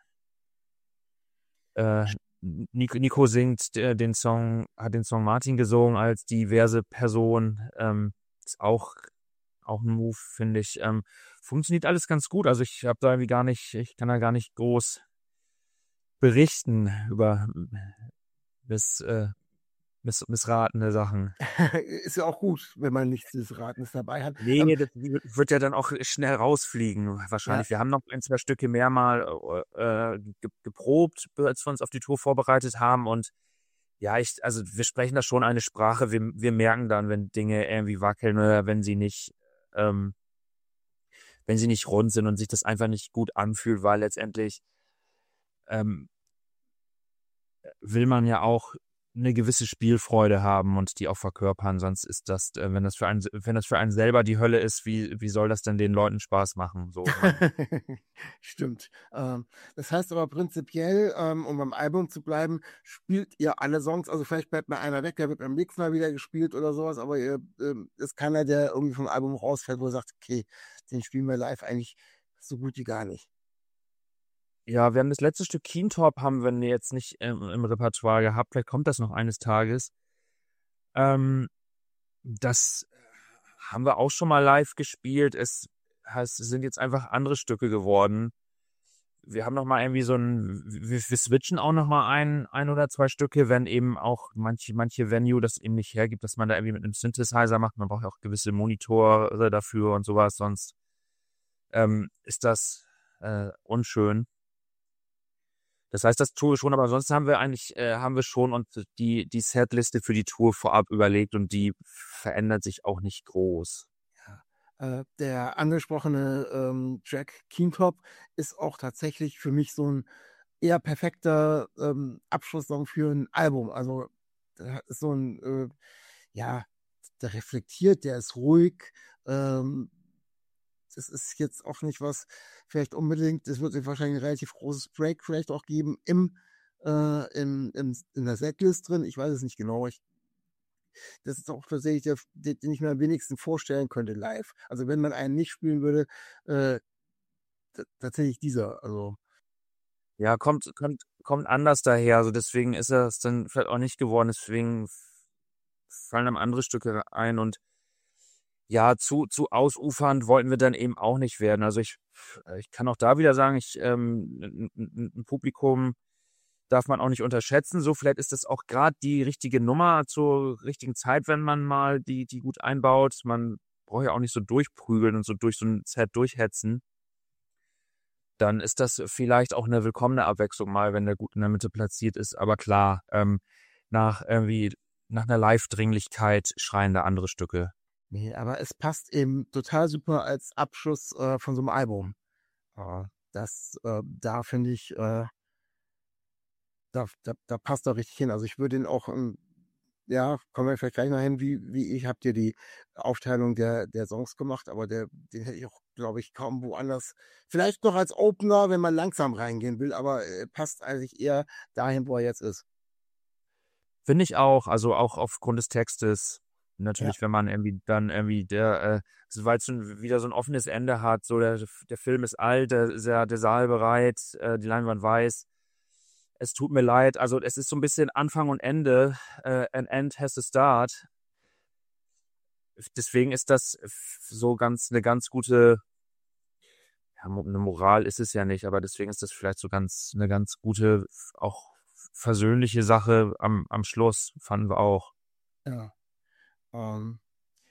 äh, N Nico Nico singt d den Song hat den Song Martin gesungen als diverse Person. Ähm, ist auch auch 'n Move, finde ich. Ähm, funktioniert alles ganz gut. Also, ich habe da irgendwie gar nicht ich kann da gar nicht groß berichten über miss äh, miss missratene Sachen. Ist ja auch gut, wenn man nichts Missratenes dabei hat. Ähm Ne, das w wird ja dann auch schnell rausfliegen Ja. wahrscheinlich. Wir haben noch ein, zwei Stücke mehr mal, äh, ge geprobt, als wir uns auf die Tour vorbereitet haben und ja, ich also, wir sprechen da schon eine Sprache. Wir wir merken dann, wenn Dinge irgendwie wackeln oder wenn sie nicht ähm wenn sie nicht rund sind und sich das einfach nicht gut anfühlt, weil letztendlich ähm will man ja auch 'ne gewisse Spielfreude haben und die auch verkörpern, sonst ist das äh, wenn das für einen s wenn das für einen selber die Hölle ist, wie wie soll das denn den Leuten Spaß machen, so, ne? Stimmt. Ähm, das heißt aber prinzipiell, ähm, um beim Album zu bleiben, spielt ihr alle Songs also, vielleicht bleibt mal einer weg, der wird beim nächsten Mal wieder gespielt oder so was, aber ihr ähm, ist keiner, der irgendwie vom Album rausfällt, wo ihr sagt: „Okay, den spielen wir live eigentlich so gut wie gar nicht.“ Ja, wir haben das letzte Stück „Kientop“ haben wir, ne, jetzt nicht im im Repertoire gehabt. Vielleicht kommt das noch eines Tages. Ähm, das haben wir auch schon mal live gespielt. Es has sind jetzt einfach andere Stücke geworden. Wir haben noch mal irgendwie so 'n w wir wir switchen auch noch mal ein ein oder zwei Stücke, wenn eben auch manche manche Venue das eben nicht hergibt, dass man da irgendwie mit 'nem Synthesizer macht. Man braucht ja auch gewisse Monitore dafür und so was, sonst, ähm, ist das, äh, unschön. Das heißt, das tun wir schon, aber ansonsten haben wir eigentlich äh, haben wir schon uns die die Setliste für die Tour vorab überlegt und die verändert sich auch nicht groß. Ja. Äh, der angesprochene, ähm, Track „Kientop“ ist auch tatsächlich für mich so 'n eher perfekter, ähm, Abschlusssong für 'n Album. Also, der ist so 'n, äh ja, der reflektiert, der ist ruhig. Ähm, das ist jetzt auch nicht was vielleicht unbedingt es wird wahrscheinlich 'n relativ großes Break vielleicht auch geben im äh, im im in der Setlist drin. Ich weiß es nicht genau. Ich das ist auch tatsächlich der, den den ich mir am wenigsten vorstellen könnte live. Also wenn man einen nicht spielen würde, äh, t tatsächlich dieser, also Ja, kommt kommt kommt anders daher, also deswegen ist er's dann vielleicht auch nicht geworden, deswegen f fallen einem andere Stücke ein und ja, zu zu ausufernd wollten wir dann eben auch nicht werden. Also, ich ich kann auch da wieder sagen, ich, ähm 'n 'n 'n Publikum darf man auch nicht unterschätzen. So, vielleicht ist das auch grad die richtige Nummer zur richtigen Zeit, wenn man mal die die gut einbaut. Man braucht ja auch nicht so durchprügeln und so durch so 'n Set durchhetzen. Dann ist das vielleicht auch 'ne willkommene Abwechslung mal, wenn der gut in der Mitte platziert ist. Aber klar, ähm, nach irgendwie nach 'ner Live-Dringlichkeit schreien da andere Stücke. ne, aber es passt eben total super als Abschluss, äh, von so 'nem Album. Äh, das, äh da finde ich, äh da da da passt er richtig hin. Also, ich würde ihn auch, ähm ja, kommen wir vielleicht gleich noch hin, wie wie ich habe dir die Aufteilung der der Songs gemacht, aber der den hätte ich auch, glaube ich, kaum woanders vielleicht noch als Opener, wenn man langsam reingehen will, aber, äh, passt eigentlich eher dahin, wo er jetzt ist. Finde ich auch, also auch aufgrund des Textes. Ja, Natürlich, wenn man irgendwie dann irgendwie der, äh so weil's schon wieder so 'n offenes Ende hat, so der der Film ist alt, der ist ja der Saal bereit, äh, die Leinwand weiß. Es tut mir leid. Also, es ist so 'n bisschen Anfang und Ende, äh, an end has a start. Deswegen ist das f so ganz 'ne ganz gute ja, Mo 'ne Moral ist es ja nicht, aber deswegen ist das vielleicht so ganz 'ne ganz gute, f auch versöhnliche Sache am am Schluss, fanden wir auch. ja. Ähm,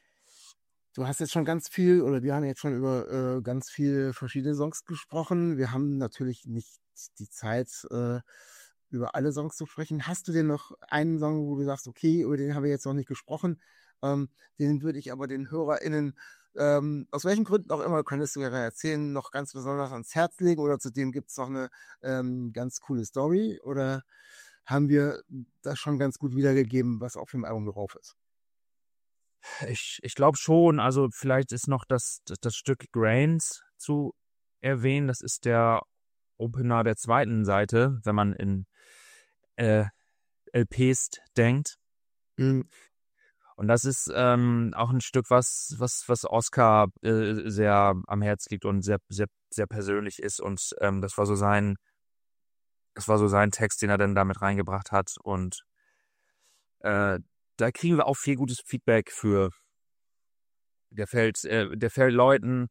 du hast jetzt schon ganz viel oder wir haben jetzt schon über, äh, ganz viele verschiedene Songs gesprochen. Wir haben natürlich nicht die Zeit, äh, über alle Songs zu sprechen. Hast du denn noch einen Song, wo du sagst: „Okay, über den haben wir jetzt noch nicht gesprochen, ähm, den würde ich aber den HörerInnen, ähm, aus welchen Gründen auch immer, könntest du ja dann erzählen, noch ganz besonders ans Herz legen oder zu dem gibt's noch eine ähm, ganz coole Story?“ Oder haben wir das schon ganz gut wiedergegeben, was auf dem Album drauf ist? Ich ich glaube schon, also vielleicht ist noch das das das Stück „Grains“ zu erwähnen. Das ist der Opener der zweiten Seite, wenn man in, äh, L Ps denkt. Mhm. Und das ist, ähm, auch 'n Stück, was was was Oskar, äh, sehr am Herz liegt und sehr sehr sehr persönlich ist und, ähm, das war so sein das war so sein Text, den er dann da mit reingebracht hat und, äh, da kriegen wir auch viel gutes Feedback für. Der fällt äh, der fällt Leuten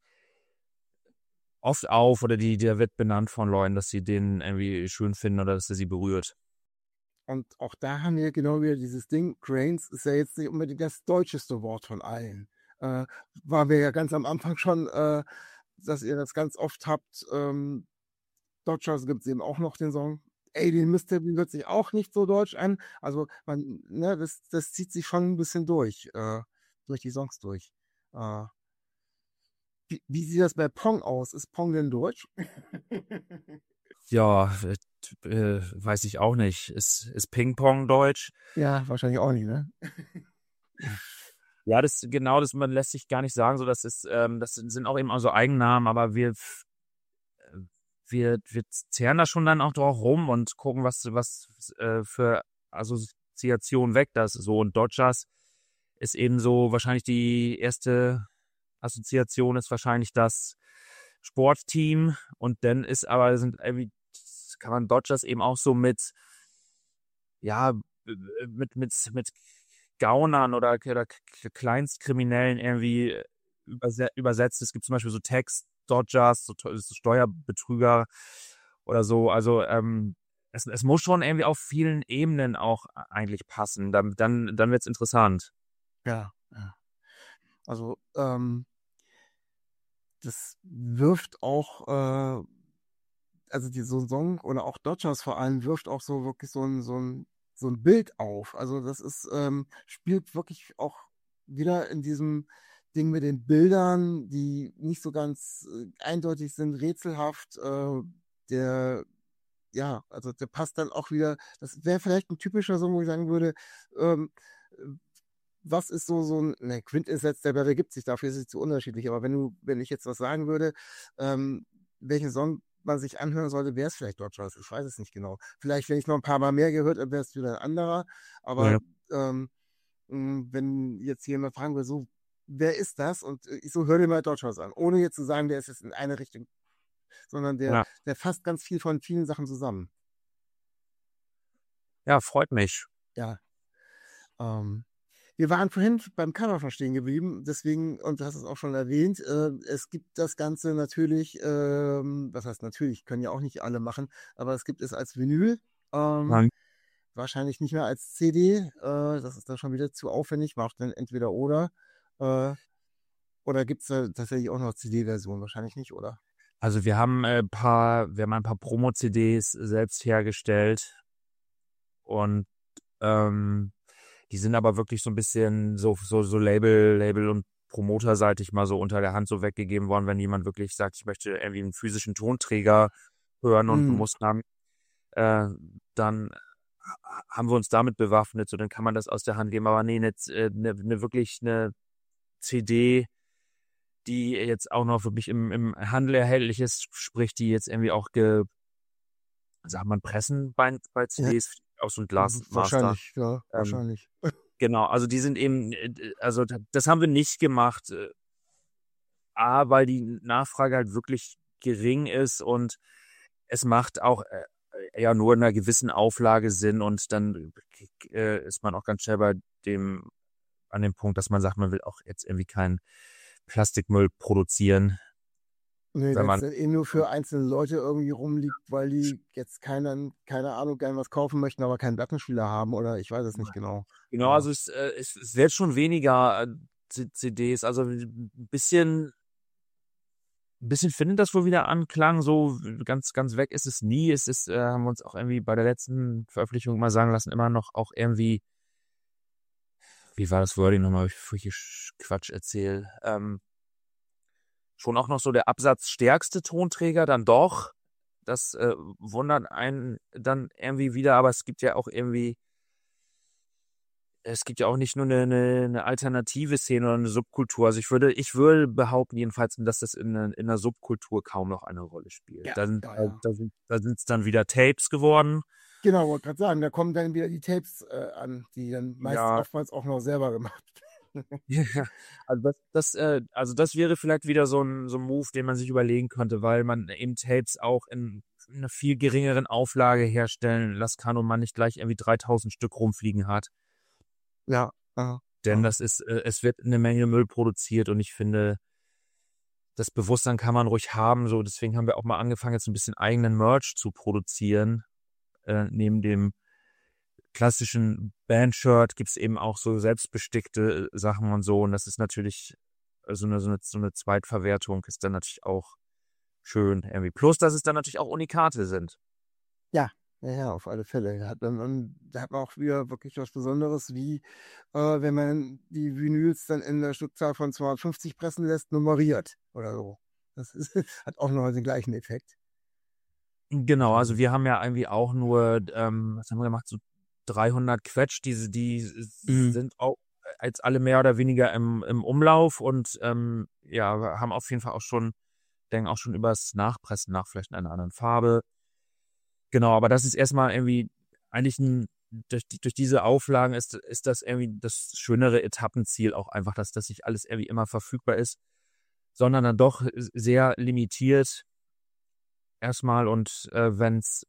oft auf oder die der wird benannt von Leuten, dass sie den irgendwie schön finden oder dass er sie berührt. Und auch da haben wir genau wieder dieses Ding, Cranes ist ja jetzt nicht unbedingt das deutscheste Wort von allen. Äh, waren wir ja ganz am Anfang schon, äh, dass ihr das ganz oft habt. Ähm, Dodgers gibt's eben auch noch den Song. Alien Mystery hört sich auch nicht so deutsch an. Also man, ne, das, das zieht sich schon ein bisschen durch, äh, durch die Songs durch. Äh, wie, wie sieht das bei Pong aus? Ist Pong denn deutsch? Ja, äh, t äh, weiß ich auch nicht. Ist ist Ping-Pong deutsch? Ja, wahrscheinlich auch nicht, ne? Ja, das genau, das man lässt sich gar nicht sagen, so das ist, ähm das sind sind auch eben auch so Eigennamen, aber wir f äh, wir wir zehren da schon dann auch drauf rum und gucken, was was, äh, für Assoziationen weckt das so. Und Dodgers ist eben so wahrscheinlich die erste Assoziation ist wahrscheinlich das Sportteam und dann ist aber sind irgendwie kann man Dodgers eben auch so mit ja, b b mit mit mit Gaunern oder oder K K Kleinstkriminellen irgendwie überse übersetzt. Es gibt zum Beispiel so Tax-Dodgers, so to so Steuerbetrüger oder so. Also, ähm, es es muss schon irgendwie auf vielen Ebenen auch e eigentlich passen. Dann dann dann wird's interessant. Ja, ja. Also, ähm, das wirft auch, äh also die so 'n Song oder auch Dodgers vor allem wirft auch so wirklich so 'n so 'n so 'n Bild auf. Also, das ist, ähm spielt wirklich auch wieder in diesem Ding mit den Bildern, die nicht so ganz, äh, eindeutig sind, rätselhaft. Äh, der ja, also der passt dann auch wieder, das wäre vielleicht 'n typischer Song, wo ich sagen würde, ähm, äh, was ist so so 'n ne, Quintessenz, der der gibt sich, dafür ist es zu unterschiedlich. Aber wenn du wenn ich jetzt was sagen würde, ähm, welchen Song man sich anhören sollte, wäre es vielleicht Dodgers. Ich weiß es nicht genau. Vielleicht, wenn ich's noch 'n paar Mal mehr gehört habe, wäre es wieder 'n anderer. Aber, Ja. ähm, mh, wenn jetzt jemand fragen will, so, wer ist das? Und äh, ich so, hör dir mal Dodgers an. Ohne jetzt zu sagen, der ist jetzt in eine Richtung, sondern der, Ja, der fasst ganz viel von vielen Sachen zusammen. ja, freut mich. Ja. Ähm, wir waren vorhin beim Cover schon stehen geblieben, deswegen, und du hast es auch schon erwähnt, äh, es gibt das Ganze natürlich, ähm, was heißt natürlich, können ja auch nicht alle machen, aber es gibt es als Vinyl, ähm, Ja, wahrscheinlich nicht mehr als C D, äh, das ist dann schon wieder zu aufwendig, macht dann entweder oder, äh, oder gibt es da tatsächlich auch noch C D-Versionen? Wahrscheinlich nicht, oder? Also wir haben äh, ein paar, wir haben ein paar Promo-C Ds selbst hergestellt und ähm, die sind aber wirklich so ein bisschen so, so, so Label, Label und Promoterseitig mal so unter der Hand so weggegeben worden, wenn jemand wirklich sagt, ich möchte irgendwie einen physischen Tonträger hören und Hm. muss dann, äh, dann ha- haben wir uns damit bewaffnet, so dann kann man das aus der Hand geben. Aber nee, eine, äh, eine, eine wirklich eine C D, die jetzt auch noch wirklich im, im Handel erhältlich ist, sprich, die jetzt irgendwie auch ge, sagt man, pressen bei, bei Ja, C Ds aus so einem Glasmaster. wahrscheinlich, ja, Ähm, wahrscheinlich. genau, also die sind eben, äh, also da- das haben wir nicht gemacht. äh, A, weil die Nachfrage halt wirklich gering ist und es macht auch äh, ja nur in einer gewissen Auflage Sinn und dann äh, ist man auch ganz schnell bei dem, an dem Punkt, dass man sagt, man will auch jetzt irgendwie keinen Plastikmüll produzieren, Nee, wenn wenn es man, dann eben nur für einzelne Leute irgendwie rumliegt, weil die jetzt keinen, keine Ahnung, gerne was kaufen möchten, aber keinen Plattenspieler haben oder ich weiß es nicht genau. genau, Ja, also es, äh, es, es wird schon weniger äh, C- CDs, also ein bisschen Ein bisschen findet das wohl wieder Anklang, so ganz, ganz weg ist es nie. Es ist, äh, haben wir uns auch irgendwie bei der letzten Veröffentlichung mal sagen lassen, immer noch auch irgendwie, wie war das Wording nochmal, bevor ich hier Sch- Quatsch erzähle, ähm, schon auch noch so der absatzstärkste Tonträger dann doch. Das äh, wundert einen dann irgendwie wieder, aber es gibt ja auch irgendwie, es gibt ja auch nicht nur eine, eine, eine alternative Szene oder eine Subkultur. Also ich würde, ich würde behaupten jedenfalls, dass das in, einer- in einer Subkultur kaum noch eine Rolle spielt. ja, Da sind ja, äh, ja. da sind da sind es dann wieder Tapes geworden. Genau, wollte gerade sagen, da kommen dann wieder die Tapes äh, an, die dann meist Ja, oftmals auch noch selber gemacht. ja. Also das, das, äh, also das wäre vielleicht wieder so ein, so ein Move, den man sich überlegen könnte, weil man eben Tapes auch in einer viel geringeren Auflage herstellen lassen kann und man nicht gleich irgendwie dreitausend Stück rumfliegen hat. Ja, ja, Denn ja. das ist, äh, es wird eine Menge Müll produziert und ich finde, das Bewusstsein kann man ruhig haben. So, deswegen haben wir auch mal angefangen, jetzt ein bisschen eigenen Merch zu produzieren. Äh, neben dem klassischen Bandshirt gibt's eben auch so selbstbestickte äh, Sachen und so. Und das ist natürlich äh, so eine, so eine, so eine Zweitverwertung ist dann natürlich auch schön irgendwie. Plus, dass es dann natürlich auch Unikate sind. Ja, ja, ja, auf alle Fälle. Da hat man, man- da hat man auch wieder wirklich was Besonderes, wie äh, wenn man die Vinyls dann in der Stückzahl von zweihundertfünfzig pressen lässt, nummeriert oder so. Das ist, hat auch noch den gleichen Effekt. Genau, also Ähm, wir haben ja irgendwie auch nur, ähm, was haben wir gemacht, so dreihundert Quetsch, die, die Mhm. sind auch als alle mehr oder weniger im, im Umlauf und ähm, ja, wir haben auf jeden Fall auch schon, denken auch schon übers Nachpressen nach, vielleicht in einer anderen Farbe. Genau, aber das ist erstmal irgendwie eigentlich ein, durch, die, durch diese Auflagen ist, ist das irgendwie das schönere Etappenziel auch einfach, dass das nicht alles irgendwie immer verfügbar ist, sondern dann doch sehr limitiert erstmal und äh, wenn es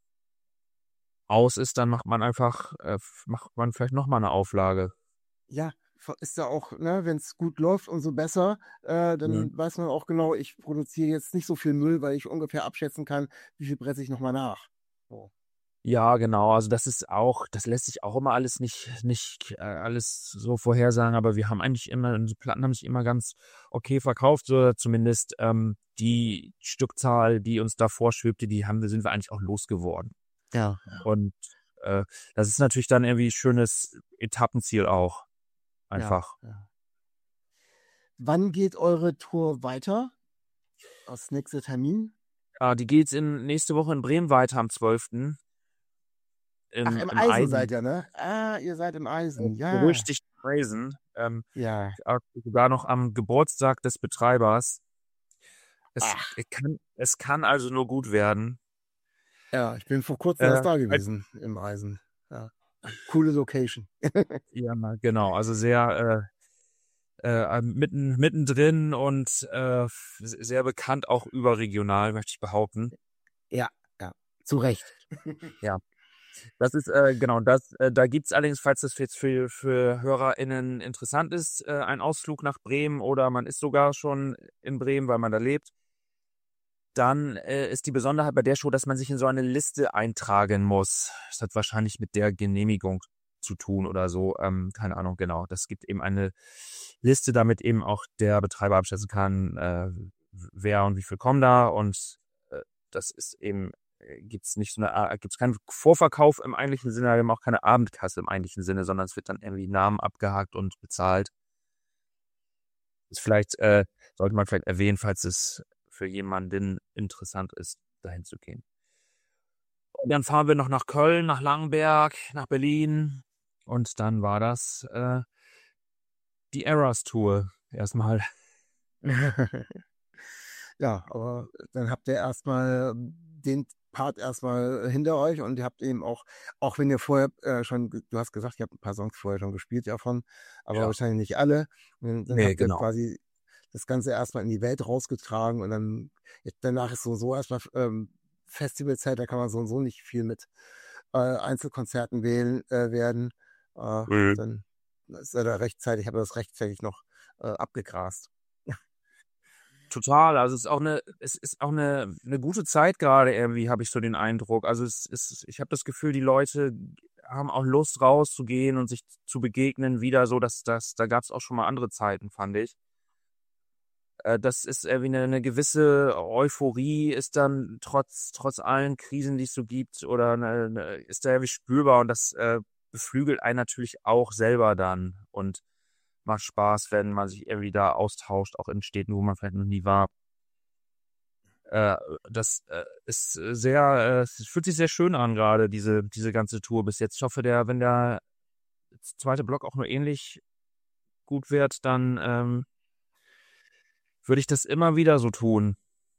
aus ist, dann macht man einfach, äh, f- macht man vielleicht nochmal eine Auflage. Ja, ver- ist ja auch, ne, wenn es gut läuft, umso besser. Äh, Mhm. dann weiß man auch genau, ich produziere jetzt nicht so viel Müll, weil ich ungefähr abschätzen kann, wie viel presse ich nochmal nach. So. Ja, genau. Also das ist auch, das lässt sich auch immer alles nicht, nicht äh, alles so vorhersagen, aber wir haben eigentlich immer, die Platten haben sich immer ganz okay verkauft, oder zumindest ähm, die Stückzahl, die uns da vorschwebte, die haben wir, sind wir eigentlich auch losgeworden. Ja. Und äh, das ist natürlich dann irgendwie ein schönes Etappenziel auch. Ja, Einfach. ja. Wann geht eure Tour weiter? Als nächster Termin? Ah, die geht's in nächste Woche in Bremen weiter am zwölften Ach, im, im im Eisen seid Eisen. ihr, ne? Ah, ihr seid im Äh, Eisen. Ja, berüchtigt Eisen. Ähm, ja. ja, sogar noch am Geburtstag des Betreibers. Es Ach, kann, es kann also nur gut werden. ja, ich bin vor kurzem Äh, erst da als, gewesen im Eisen. Ja. Coole Location. Ja, genau. Also sehr äh, äh, mitten mittendrin und äh, sehr bekannt auch überregional, möchte ich behaupten. Ja, ja, zu Recht. Ja. Das ist, äh, genau, das, äh, da gibt's allerdings, falls das jetzt für, für HörerInnen interessant ist, äh, ein Ausflug nach Bremen oder man ist sogar schon in Bremen, weil man da lebt, dann äh, ist die Besonderheit bei der Show, dass man sich in so eine Liste eintragen muss. Das hat wahrscheinlich mit der Genehmigung zu tun oder so, ähm, keine Ahnung, genau. Das gibt eben eine Liste, damit eben auch der Betreiber abschätzen kann, äh, wer und wie viel kommen da und äh, das ist eben gibt es nicht so eine, gibt es keinen Vorverkauf im eigentlichen Sinne, wir haben auch keine Abendkasse im eigentlichen Sinne, sondern es wird dann irgendwie Namen abgehakt und bezahlt. Das vielleicht, äh, sollte man vielleicht erwähnen, falls es für jemanden interessant ist, dahin zu gehen. Und dann fahren wir noch nach Köln, nach Langenberg, nach Berlin und dann war das äh, die Eras Tour erstmal. Ja, aber dann habt ihr erstmal den Part erstmal hinter euch und ihr habt eben auch, auch wenn ihr vorher äh, schon, du hast gesagt, ihr habt ein paar Songs vorher schon gespielt davon, aber Ja. wahrscheinlich nicht alle. Und dann Nee, habt ihr genau. quasi das Ganze erstmal in die Welt rausgetragen und dann danach ist so so erstmal ähm, Festivalzeit, da kann man so und so nicht viel mit äh, Einzelkonzerten wählen äh, werden. Äh, Mhm. Dann ist er da rechtzeitig, habe das rechtzeitig noch äh, abgegrast. Total, also es ist auch eine, es ist auch eine, eine gute Zeit gerade irgendwie, habe ich so den Eindruck. Also es ist, ich habe das Gefühl, die Leute haben auch Lust rauszugehen und sich zu begegnen wieder so, dass das, da gab es auch schon mal andere Zeiten, fand ich. Äh, Das ist irgendwie eine, eine gewisse Euphorie ist dann trotz, trotz allen Krisen, die es so gibt, oder eine, eine, ist da irgendwie spürbar und das äh, beflügelt einen natürlich auch selber dann und macht Spaß, wenn man sich irgendwie da austauscht, auch in Städten, wo man vielleicht noch nie war. Äh, das äh, ist sehr, äh, es fühlt sich sehr schön an gerade, diese, diese ganze Tour bis jetzt. Ich hoffe, der, wenn der zweite Block auch nur ähnlich gut wird, dann ähm, würde ich das immer wieder so tun.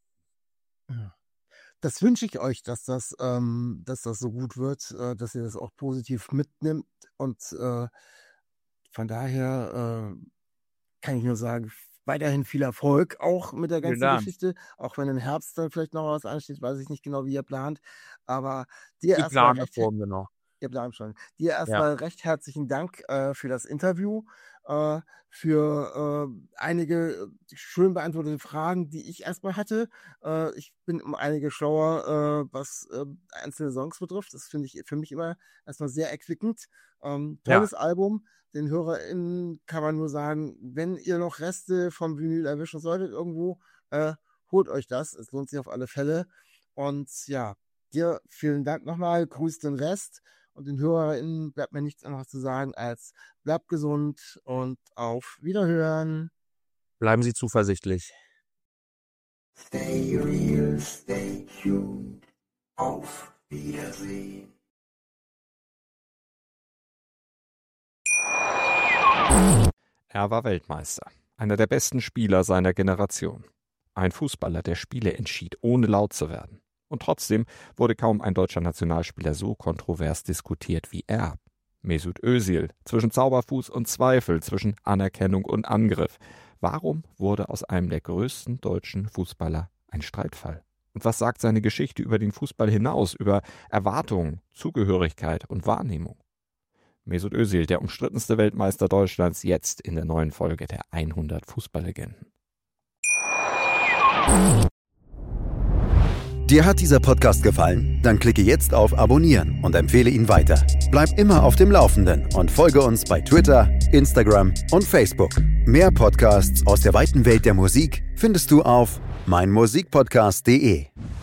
Das wünsche ich euch, dass das, ähm, dass das so gut wird, äh, dass ihr das auch positiv mitnimmt. Und äh, von daher äh, kann ich nur sagen, weiterhin viel Erfolg auch mit der Vielen ganzen Dank. Geschichte. Auch wenn im Herbst dann vielleicht noch was ansteht, weiß ich nicht genau, wie ihr plant. Aber dir Ich erstmal plane recht, davor, genau. ihr bleibt schon. Dir erstmal recht herzlichen Dank äh, für das Interview, äh, für äh, einige äh, schön beantwortete Fragen, die ich erstmal hatte. Äh, ich bin um einige schlauer, äh, was äh, einzelne Songs betrifft. Das finde ich für mich immer erstmal sehr erquickend. Ähm, Ja. tolles Album. Den HörerInnen kann man nur sagen, wenn ihr noch Reste vom Vinyl erwischen solltet irgendwo, äh, holt euch das. Es lohnt sich auf alle Fälle. Und ja, dir vielen Dank nochmal. Grüß den Rest. Und den HörerInnen bleibt mir nichts anderes zu sagen als bleibt gesund und auf Wiederhören. Bleiben Sie zuversichtlich. Stay real, stay tuned. Auf Wiedersehen. Er war Weltmeister, einer der besten Spieler seiner Generation. Ein Fußballer, der Spiele entschied, ohne laut zu werden. Und trotzdem wurde kaum ein deutscher Nationalspieler so kontrovers diskutiert wie er. Mesut Özil, zwischen Zauberfuß und Zweifel, zwischen Anerkennung und Angriff. Warum wurde aus einem der größten deutschen Fußballer ein Streitfall? Und was sagt seine Geschichte über den Fußball hinaus, über Erwartungen, Zugehörigkeit und Wahrnehmung? Mesut Özil, der umstrittenste Weltmeister Deutschlands, jetzt in der neuen Folge der hundert Fußballlegenden. Dir hat dieser Podcast gefallen? Dann klicke jetzt auf Abonnieren und empfehle ihn weiter. Bleib immer auf dem Laufenden und folge uns bei Twitter, Instagram und Facebook. Mehr Podcasts aus der weiten Welt der Musik findest du auf meinmusikpodcast punkt de.